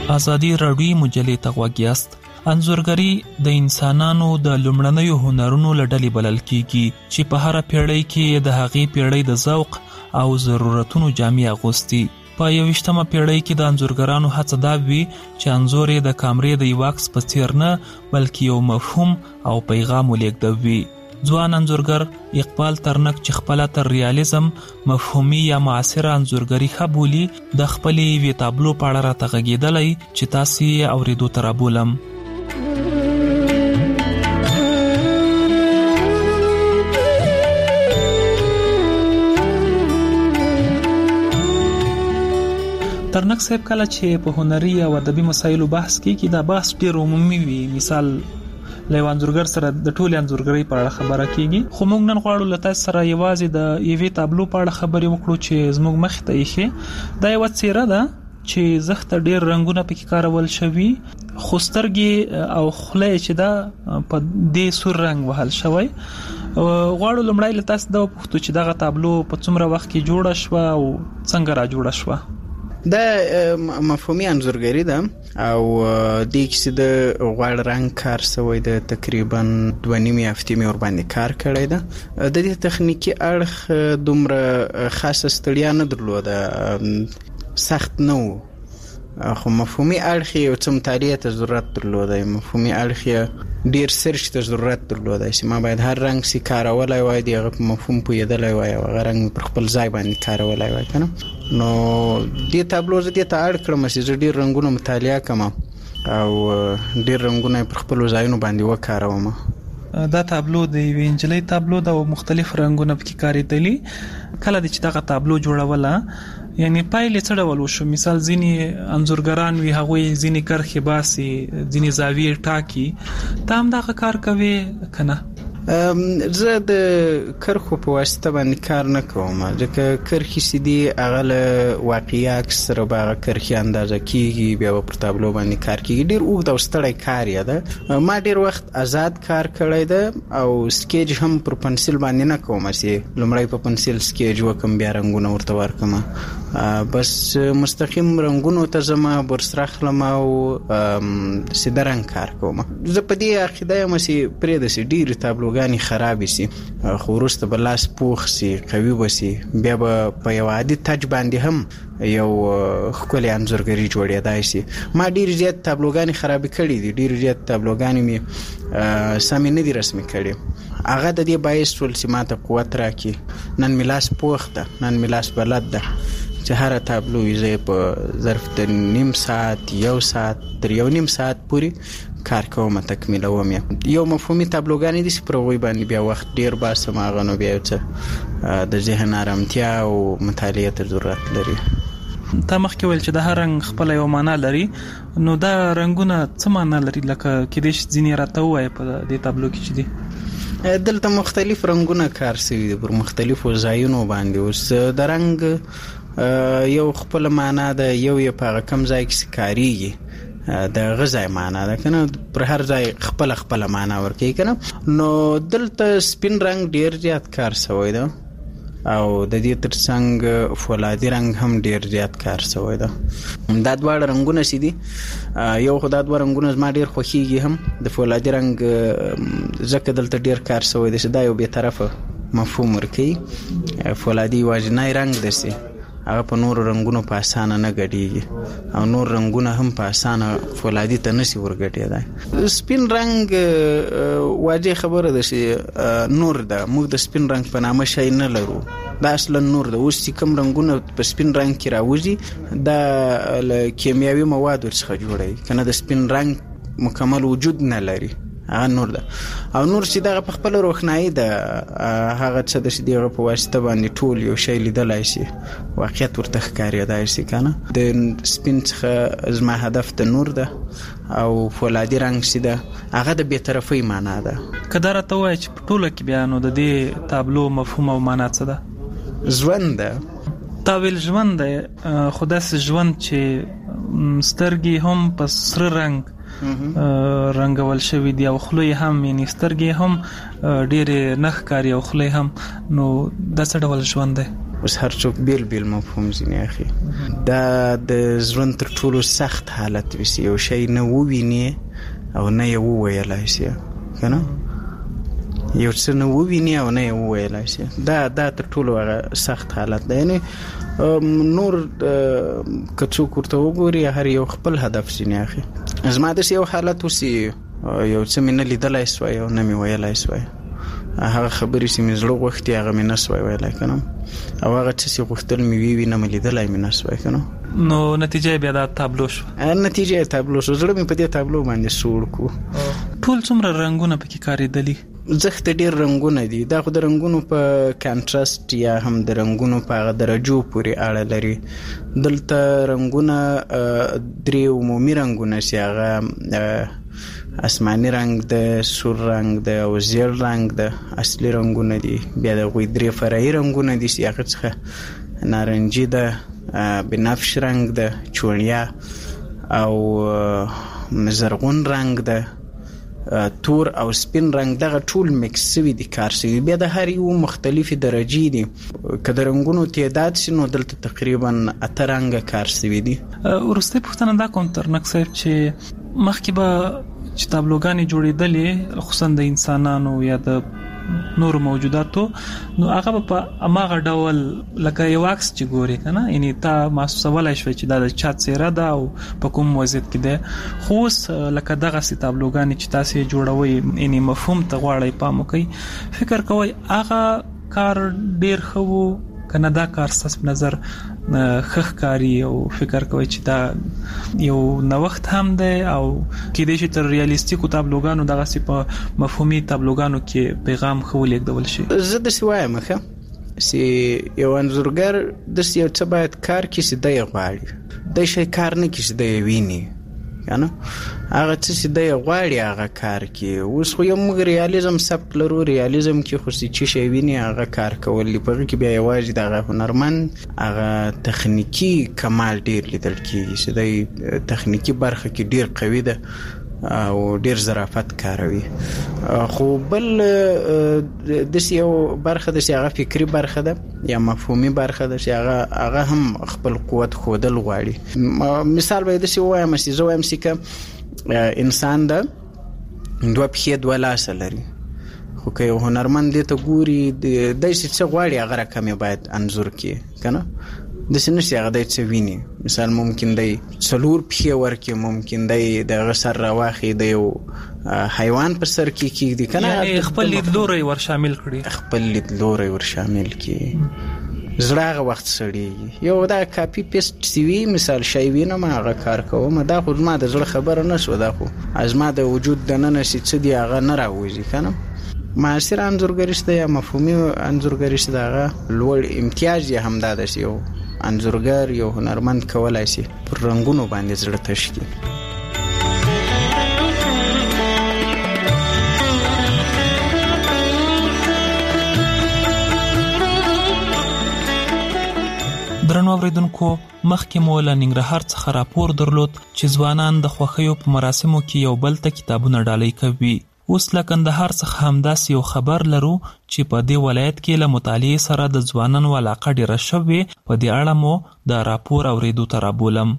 ازادي راډیو مجلې ته غوږ یاست. انځورګری د انسانانو د لومړنیو هنرونو لړلې بلل کیږي چې په هر پیړۍ کې د هغې پیړۍ د ذوق او ضرورتونو جامې اغوستي. په یوویشتمه پیړۍ کې د انځورګرانو هڅه دا وي چې انځور د کامرې د یو عکس په څیر نه بلکې یو مفهوم او پیغام ولېږدوي. ځوان انځورګر اقبال ترنک چې خپل تر ریالیزم مفهومي یا معاصره انځورګری خبولي د خپلې وی تابلو په اړه راته غږیدلی چې تاسو یې اوریدو تر بولم. ترنک صاحب کله چې په هنري او ادبي مسایلو بحث کوي دا بحث ډیر عمومي وي. مثال لیوان انځورګر سره د ټولې انځورګری په اړه خبره کیږي، خو موږ نن غواړو له تاسو سره یوازې د یوې تابلو په اړه خبرې وکړو چې زموږ مخ ته یې دا یو څیره ده چې زخته ډیر رنگونه پکې کارول شوی، خو سترګې او خله چې دا په دې سور رنگ وهل شوی. غواړو لمړی له تاسو دا وپوښتو چې دغه تابلو په څومره وخت کې جوړه شوه او څنګه را جوړه شوه؟ دا مفهومي انځورګری ده او د کیسې د غوړ رنگ کار سوی د تقریبا دوه نیمې هفتې مې ور باندې کار کړی ده. د دې تخنیکی اړخ دومره خاصه ستړیا نه درلوده، سخت نه و، خو مفهومي اړخ یو څه مطالعې ته ضرورت درلوده. مفهومي اړخ ډیر سرچ ته ضرورت درلوده چې ما باید هر رنگ سي کارولای وای، دغه په مفهوم پوهېدلای وای او هغه رنگ پر خپل ځای باندې کارولای وای کنه. نو دې تابلو زه دې ته اړ کړم چې زه ډیر رنگونه مطالعه کوم او ډیر رنگونه پر خپل ځایونو باندې وکاروم. دا تابلو د وینجلې تابلو د مختلف رنگونو په کاریدلی کله چې دغه تابلو جوړوله یعنی پایله څه ډول وشو؟ مثال ځینی انځورګران وی هغه ځینی کرخي باسي ځینی زاویه ټاکی تام دغه کار کوي کنه؟ زه د کرخو په واسطه باندې کار نه کوم، ځکه کرخي سیدي هغه واقعي عکس سره به کرخي اندازه کیږي، بیا په تابلو باندې کار کیږي، ډیر اوږد او ستړی کار یې ده. ما ډیر وخت آزاد کار کړی ده او سکیج هم پر پنسل باندې نه کوم، چې لمړی په پنسل سکیج وکم بیا رنگونه ورته ورکم، بس مستقیم رنگونو ته زما برسرخلم او سیده رنگ کار کوم. زه په دې عقیده یم چې پرې د سي ډیر تابلو غاني خراب سي، خو ورسته به لاس پوخ سي، قوي وسی، بیا به په یو عادي تاج باندې هم یو خپل انځورګری جوړېدای شي. ما ډیر زیات تابلوګانی خراب کړي دي، ډیر زیات تابلوګانی می سامي نه دي رسمي کړي. هغه د دې باعث ول چې ما ته قوت راکړي. نن ملاس پوخ ده، نن ملاس بلد ده چې هر تابلو یې په ظرف د نیم ساعت یو ساعت تر یو نیم ساعت پورې کار کوم تکمیلوم. یو مفهومي تابلوګانی دي چې پر وای باندې بیا وخت ډیر باسم، هغه نو بیا څه د ذهن آرامتیا او مطالعه ته ضرورت لري. تا مخکې ویل چې د هر رنگ خپل یو معنا لري، نو دا رنگونه څه معنا لري؟ لکه کې دې ځینې راته وای په دې تابلو کې چې دي دلته مختلف رنگونه کار شوي دي پر مختلفو ځایونو باندې. اوس د رنگ یو خپل معنا ده، یو یې په کم ځای کې کاریږي د غذای معنا ده کنه، پر هر ځای خپل خپل معنا ورکي کنه. نو دلته سپین رنگ ډیر زیات کار شوی ده او د دې ترڅنګ فولادي رنگ هم ډیر زیات کار شوی ده. دا دوه رنگونه سي دي، یو خدای دوه رنگونه ما ډیر خوښیږي هم. د فولادي رنگ زکه دلته ډیر کار شوی ده چې دا یو به طرفه مفهوم ورکي. فولادي واجنای رنگ دسي، هغه په نور رنگونو په اسانه نه غړيږي او نور رنگونه هم په اسانه فولادي ته نشي ورګټي. سپین رنگ واجه خبره ده چې نور ده، موږ د سپین رنگ په نامه شي نه لرو، دا اصلا نور ده. اوس چې کوم رنگونه په سپین رنگ کې راوځي دا کیمیاوي مواد ورڅخه جوړي کنه، د سپین رنگ مکمل وجود نه لري، هغه نور ده. او نور چې دغه په خپل روښنايي ده، هغه څه د دغه په واسطه باندې ټول یو شی لیدلای شي، واقعیت ورته ښکارېدای شي کنه. د سپین څخه زما هدف د نور ده او فولادي رنگ چې ده هغه د بی‌طرفۍ معنا ده. کله راته وای چې په ټوله کې بیانو د دې تابلو مفهوم او معنا څه ده؟ ژوند ده. تاویل ژوند ده، خو داسې ژوند چې سترګې هم په سره رنگ رنگول شوی دی او خلوی هم، یعنی سترګې هم ډېر نخ کاری او خلوی هم. نو دا څه ډول ژوند دی؟ اوس هر څوک بیل بیل مفهوم ځینې اخی. دا د ژوند تر ټولو سخت حالت وي، یو شی نه وویني او نه یې وویلای شي کنه، یو څه نه وویني او نه یې وویلای شي، دا دا تر ټولو هغه سخت حالت دی. یعنی نور که څوک ورته وګوري هر یو خپل هدف ځینې اخی. زما داسې یو حالت اوسي، یو څه مې نه لیدلی سوی او نه مې ویلی سوی، هغه خبرې چې مې زړه غوښتي هغه مې نه سوی ویلی که نه، او هغه څه چې غوښتل مې وي وي نه مې لیدلی مې نه سوی که نه. نو نتیجه بیا دا تابلو شو. نتیجه تابلو شو، زړه مې په دې تابلو باندې سوړ کو. ټول څومره رنګونه پکې کارېدلي؟ زخت ډېر رنګونه دي، دا خو د رنګونو په کانټراسټ یا هم د رنګونو په هغه درجو پورې اړه لري. دلته رنګونه درې عمومي رنګونه چې هغه آسماني رنګ د سور رنګ د او زیړ رنګ د اصلي رنګونه دي. بیا د غوی درې فرعي رنګونه دي چې هغه څخه نارنجي ده، بنفش رنګ ده، چونیا او زرغون رنګ ده، تور او سپین رنګ، دغه ټول میکس شوي دي کار شوي. بیا د هر یو مختلفې درجې دي، که د رنګونو تعداد شي نو دلته تقریبا اته رنګه کار شوي دي. وروستۍ پوښتنه دا کوم ترنک صاحب چې مخکې به چې تابلوګانې جوړېدلې خصوصا د انسانانو یا د نور موجوداتو، نو هغه په اماغه ډول لکه یو عکس چې ګوري کنه، یعنی تا محسوسولای شوی چې دا د چا څیره ده او په کوم وضعیت کې ده. خو اوس لکه دغه سي تابلوګانې چې تاسو جوړوي، یعنی مفهوم ته غواړي پام وکړي، فکر کوي هغه کار ډیر خو کنه دا کار ستاسو نظر خخ کاری او فکر کوي چې دا یو نوښت هم دی او کې د شي تر ریالیستیکو تابلوګانو دغه سي په مفهومي تابلوګانو کې پیغام خو لیکدول شي. زه د سوایم ښه سي یو انځورګر د یو څه باید کار کې سي دی غواړي، د شي کار نه کې سي دی ویني کنه، هغه څه چې دی غواړي هغه کار کې. اوس خو یو موږ ریالیزم سبک لرو، ریالیزم کې خو چې شي ویني هغه کار کول، په کې بیا یوازې دغه هنرمند هغه تخنیکی کمال ډیر لیدل کیږي چې دی تخنیکی برخه کې ډیر قوي ده او ډیر ظرافت کاروي. خو بل د یو برخه د هغه فکری برخه ده یا مفهومي برخه ده چې هغه هغه هم خپل قوت خودل غواړي. مثال به د سی وایم چې زه وایم چې انسان ده دوه پښې دوه لاس لري، خو که یو هنرمند دې ته ګوري د څه غواړي هغه رقم باید انځور کړي کنه، د سنشي هغه د څه ویني. مثال ممکن دی څلور پښې ورکې، ممکن دی د غسر راواخي د یو حیوان پر سر کې کېږي کنه، یعنی خپل لیدلوري ور شامل کړي، خپل لیدلوري ور شامل کړي. زړه هغه وخت سړیږي. یو دا کاپی پیسټ سی وی مثال شی وینه ما هغه کار کوم، دا خو ما د زړه خبره نه شو، دا خو از ما د وجود د نن شي څه دی هغه نه راوځي کنه. معاصر انځورګریشته یا مفهومي انځورګریشته هغه لوړ امتیاز یې همدا ده چې یو انځورګر یو هنرمند کولای شي پر رنگونو باندې زړه تش کړي. درنو اوریدونکو، مخکې مو له ننګرهار څخه راپور درلود چې ځوانان د خوښیو په مراسمو کې یو بل ته کتابونه ډالۍ کوي. اوس له کندهار څخه همداسې یو خبر لرو چې په دې ولایت کې له مطالعې سره د ځوانانو علاقه ډېره شوې. په دې اړه مو د راپور اورېدو ته رابولم.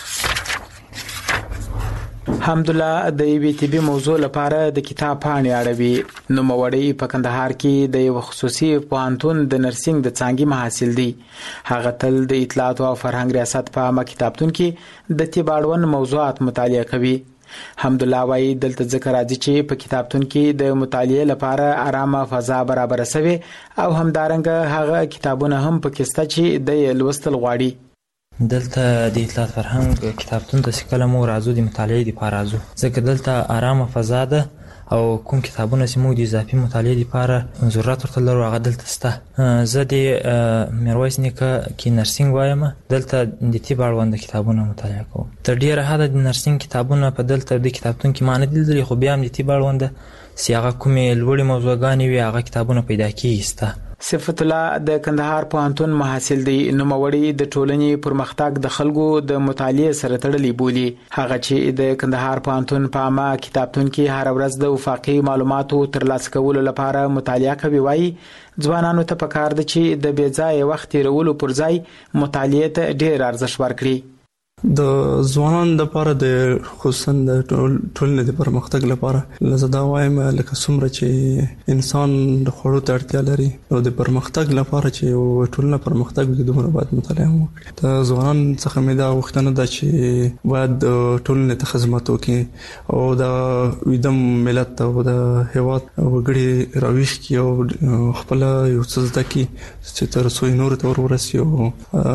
حمدالله د یوې طبي موضوع لپاره د کتاب پاڼې اړوي. نوموړی په کندهار کې د یو خصوصي پوهنتون د نرسنګ د څانګې محصل دی. هغه تل د اطلاعات او فرهنګ ریاست په عامه کتابتون کې د طب اړوند موضوعات مطالعه کوي. حمدالله وايي دلته ذکر راځي چې په کتابتون کې د مطالعې لپاره آرامه فضا برابر شوی او همدارنګه هغه کتابونه هم پکې شته چې د لوستل غواړي. دلته د اطلاعات فرهنګ کتابتون ته کله مو راځو د مطالعې لپاره راځو، ځکه دلته آرامه فضا ده او کوم کتابونه چې موږ د اضافي مطالعې لپاره ضرورت ورته لرو هغه دلته شته. زه د میرویس نیکه کې نرسنګ وایم، دلته د طب اړوند کتابونه مطالعه کوم. تر ډیره حده د نرسنګ کتابونه په دلته د کتابتون کې ما نه دي لیدلي، خو بیا هم د طب اړوند چې هغه کومې لوړې موضوعګانې وي هغه کتابونه پیدا کېږي شته. صفت الله د کندهار پوهنتون محصل دی. نوموړی د ټولنې پرمختګ د خلکو د مطالعې سره تړلی بولي. هغه چې د کندهار پوهنتون په عامه کتابتون کې هر ورځ د وفاقي معلوماتو ترلاسه کولو لپاره مطالعه کوي، وایي ځوانانو ته پکار ده چې د بې ځایه وخت تیرولو پر ځای مطالعې ته ډېر ارزښت ورکړي. د ځوانانو لپاره د خصوصا د ټولنې د پرمختګ لپاره لزه دا وایم لکه څومره چې انسان د خوړو ته اړتیا لري او د پرمختګ لپاره چې ټولنه پرمختګ وکړي دومره باید مطالعه وکړي. د ځوانانو څخه مې دا غوښتنه ده چې باید ټولنې ته خدمت وکړي او د ویدم ملت او د هیواد وګړي راویښ کړي او خپل یو څه زده کړي چې تر څو نور ته ورسي او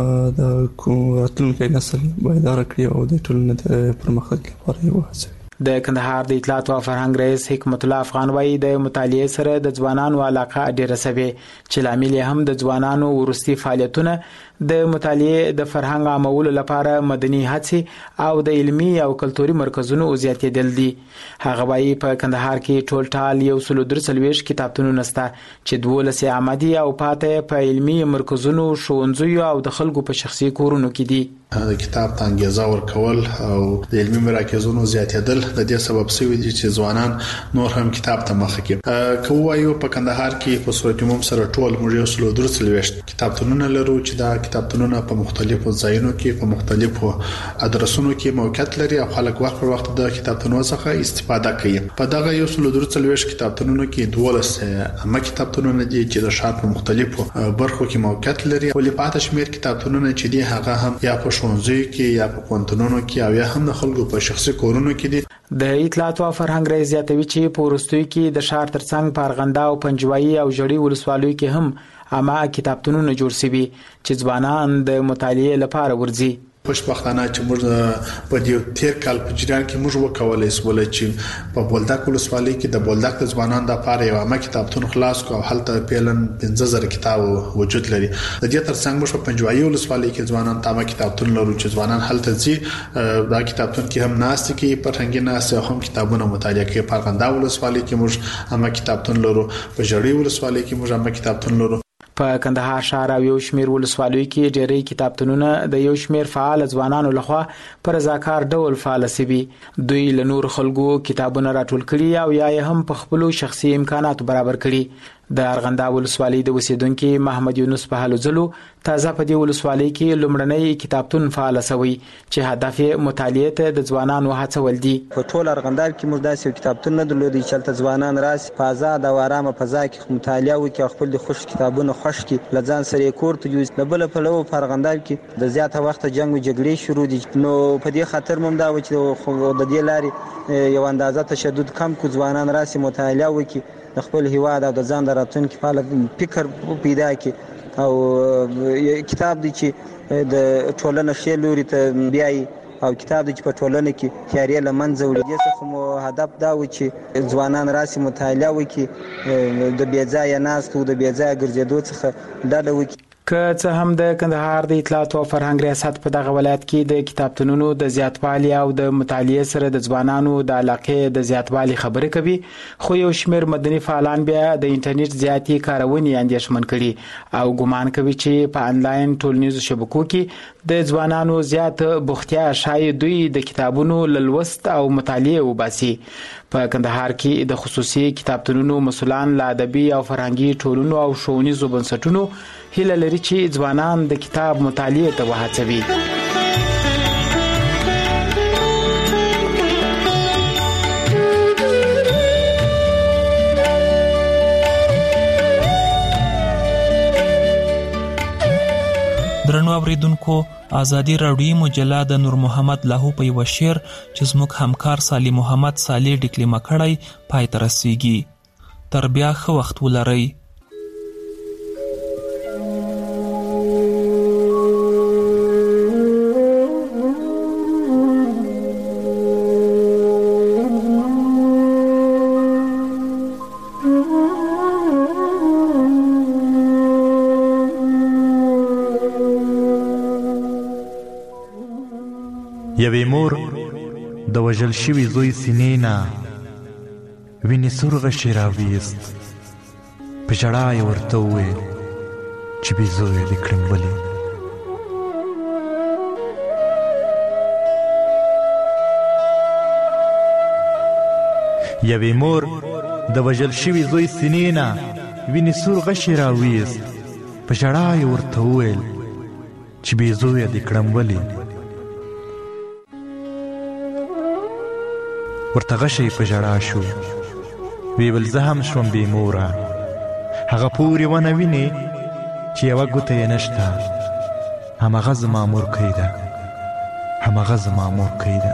د راتلونکي نسل دار کړی او د ټولنې د پرمختګ لپاره یو هڅه. د کندهار د اطلاعات او فرهنګ رئیس حکمت الله افغان وایي د مطالعې سره د ځوانانو علاقه ډیره سوي چې لامل هم د ځوانانو ورستي فعالیتونه د مطالعې د فرهنګ عامولو لپاره مدني هڅې او د علمي او کلتوري مرکزونو زیاتېدل دي. هغه وایي په کندهار کې ټول ټال یو سل درې کتابتونونه شته چې دولس عامدي او پاتې په علمي مرکزونو، ښوونځیو او د خلکو په شخصي کورونو کې دي. د کتاب ته انګیزه ورکول او د علمي مراکزونو زیاتېدل د دې سبب شوی دي چې ځوانان نور هم کتاب ته مخه کړي. کوم وایو په کندهار کې په صورت عموم سره ټول موږ یو سل درې کتابتونونه لرو چې دا کتابتونونه په مختلفو ځایونو کې په مختلفو ادرسونو کې موقعیت لري او خلک وخت پر وخت د کتابتونونو څخه استفاده کوي. په دغه یو سل درې کتابتونونو کې دولس عامه کتابتونونه دي چې د ښار په مختلفو برخو کې موقعیت لري. ولې پاتې شمیر کتابتونونه چې دي هغه هم یا په ښوونځیو کې یا په پوهنتونونو کې او یا هم د خلکو په شخصي کورونو کې دي. د اطلاعات او فرهنګ رئیس زیاتوي چې په وروستیو کې د ښار ترڅنګ په ارغنده او پنجوایي او ژړۍ ولسوالیو کې هم عامه کتابتونونه جوړ شوي چې ځوانان د مطالعې لپاره ورځي. خوشبختانه چې موږ په دې تیر کال په جریان کې موږ وکولای سول چې په بولدک ولسوالۍ کې د بولدک د ځوانانو د لپاره یو عامه کتابتون خلاص کو او هلته پیلن پنځه زره کتاب وجود لري. د دې ترڅنګ موږ په پنجوایي ولسوالۍ کې ځوانان ته عامه کتابتون لرو چې ځوانان هلته ځي دا کتابتون کې هم ناست کې فرهنګي ناست او هم کتابونه مطالعه کوي. په ارغنده ولسوالۍ کې موږ عامه کتابتون لرو، په ژړۍ ولسوالۍ کې موږ عامه کتابتون لرو. په کندهار ښار او یو شمېر ولسوالیو کې ډېری کتابتونونه د یو شمېر فعال ځوانانو لخوا پر رضاکار ډول فعال شوي. دوی له نور خلکو کتابونه راټول کړي او یا هم په خپل شخصي امکاناتو برابر کړي. د ارغنده ولسوالۍ د اوسیدونکو محمد یونس په حالو ځلو تازه په دې ولسوالۍ کې لومړنی کتابتون فعال شوی چې هدف یې مطالعې ته د ځوانانو هڅول دي. په ټول ارغنده کې موږ داسې کتابتون نه درلودي چې ځوانان راسي په آزاد او آرامه فضا کې مطالعه وکړي او خپل د خوښ کتابونه خوښ کړي، لځان سره کور ته یوز. د بل په لور په ارغنده کې د زیاته وخت جنگ او جګړې شروع دي، نو په دې خاطر موږ دا و چې د دې لارې یو اندازه تشدد کم کو ځوانان راسي مطالعه وکړي، د خپل هیواد او د ځان د راتلونکي په فکر پیدا کړي او کتاب دی چې د ټولنې ښه لوري ته بیایي او کتاب دی چې په ټولنه کې تیارې له منځه وړي. دې څخه مو هدف دا و چې ځوانان راسي مطالعه وکړي، د بې ځایه ناستو د بې ځایه ګرځېدو څخه ډډه وکړي. که څه هم د کندهار د اطلاعات او فرهنګ ریاست په دغه ولایت کې د کتابتونونو د زیاتوالي او د مطالعې سره د ځوانانو د علاقې د زیاتوالي خبرې کوي، خو یو شمېر مدني فعالان بیا د انټرنیټ زیاتې کارونې اندېښمن کړي او ګمان کوي چې په انلاین ټولنیزو شبکو کې د ځوانانو زیات بوختیا شاید دوی د کتابونو لوست او مطالعه وباسي. په کندهار کې د خصوصي کتابتونونو مسؤلان له ادبي او فرهنګي ټولنو او ښوونیزو بنسټونو هیله لري چې ځوانان د کتاب مطالعه ته وهڅوي. درنو اوریدونکو، ازادي راډیو مجله د نور محمد لاهو په یو شعر چې زموږ همکار صالح محمد صالح ډیکلیمه کړی پای ته رسیږي. تر بیا ښه وخت ولرئ. یوې مور د وژل شوي زوی سینې نه وینې سور غشی راویست، په ژړا یې ورته وویل چې بې زویه دې کړم ولې. یوې مور د وژل شوي زوی سینې نه وینې سور غشی راویست، په ژړا یې ورته وویل چې بې زویه دې کړم ولې. ورته غشی په ژړا شو، وی ویل زه هم شوم بې موره، هغه پورې ونه وینې چې یوه ګوته یې نشته، همغه زما مورکۍ ده، همغه زما مورکۍ ده.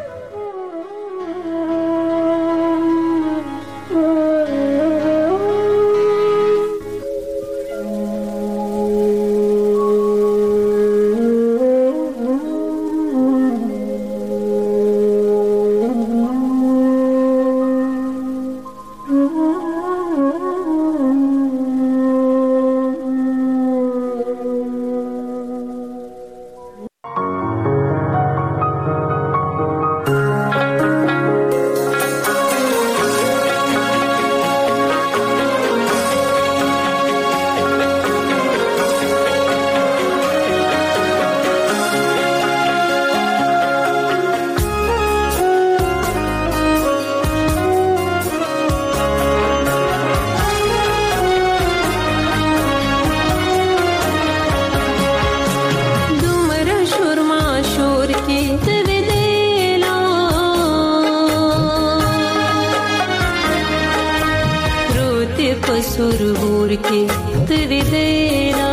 सुरबूर के तेरे देना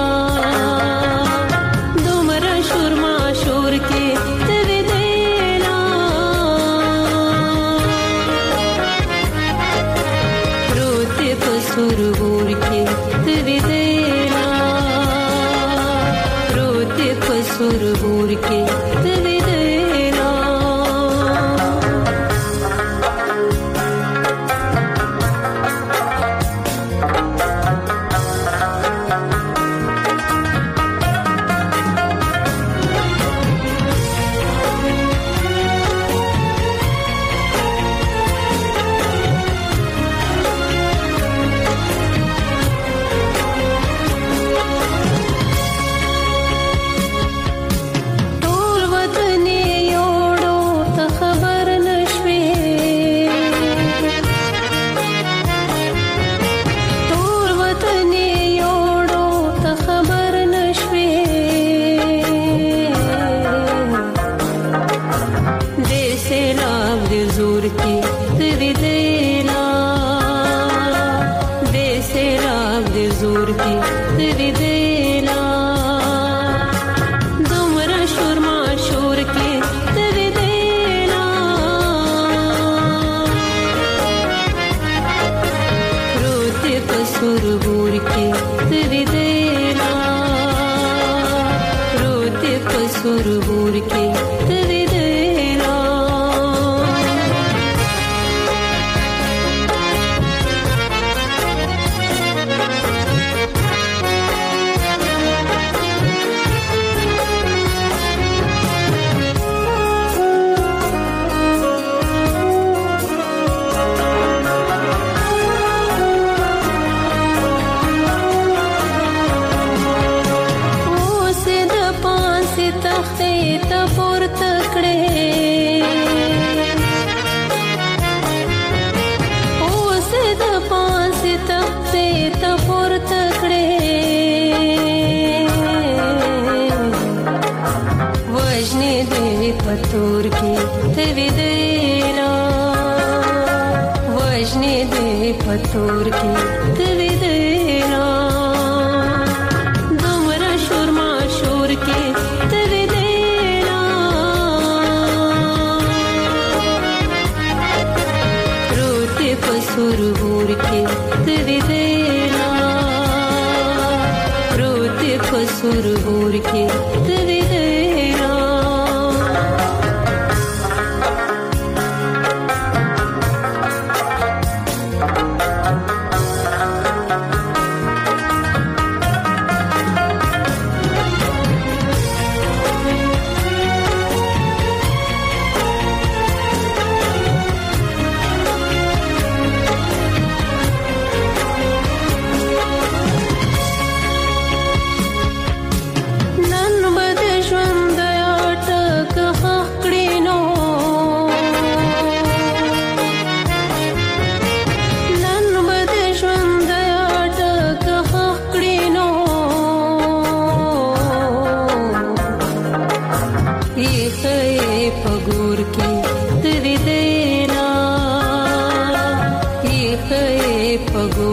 दुमरा शुरमा शोर के तेरे देना रोते सुरबूर के तेरे देना रोते सुरबूर के तेरे सुरबूर के तेरे देना पतूर की तेरे देना वजने दे पतूर की तेरे देना दुमरा शुरमा शोर के तेरे देना रोते पसुरबूर के तेरे देना रोते पसुरबूर के तेरे देना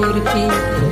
شور کې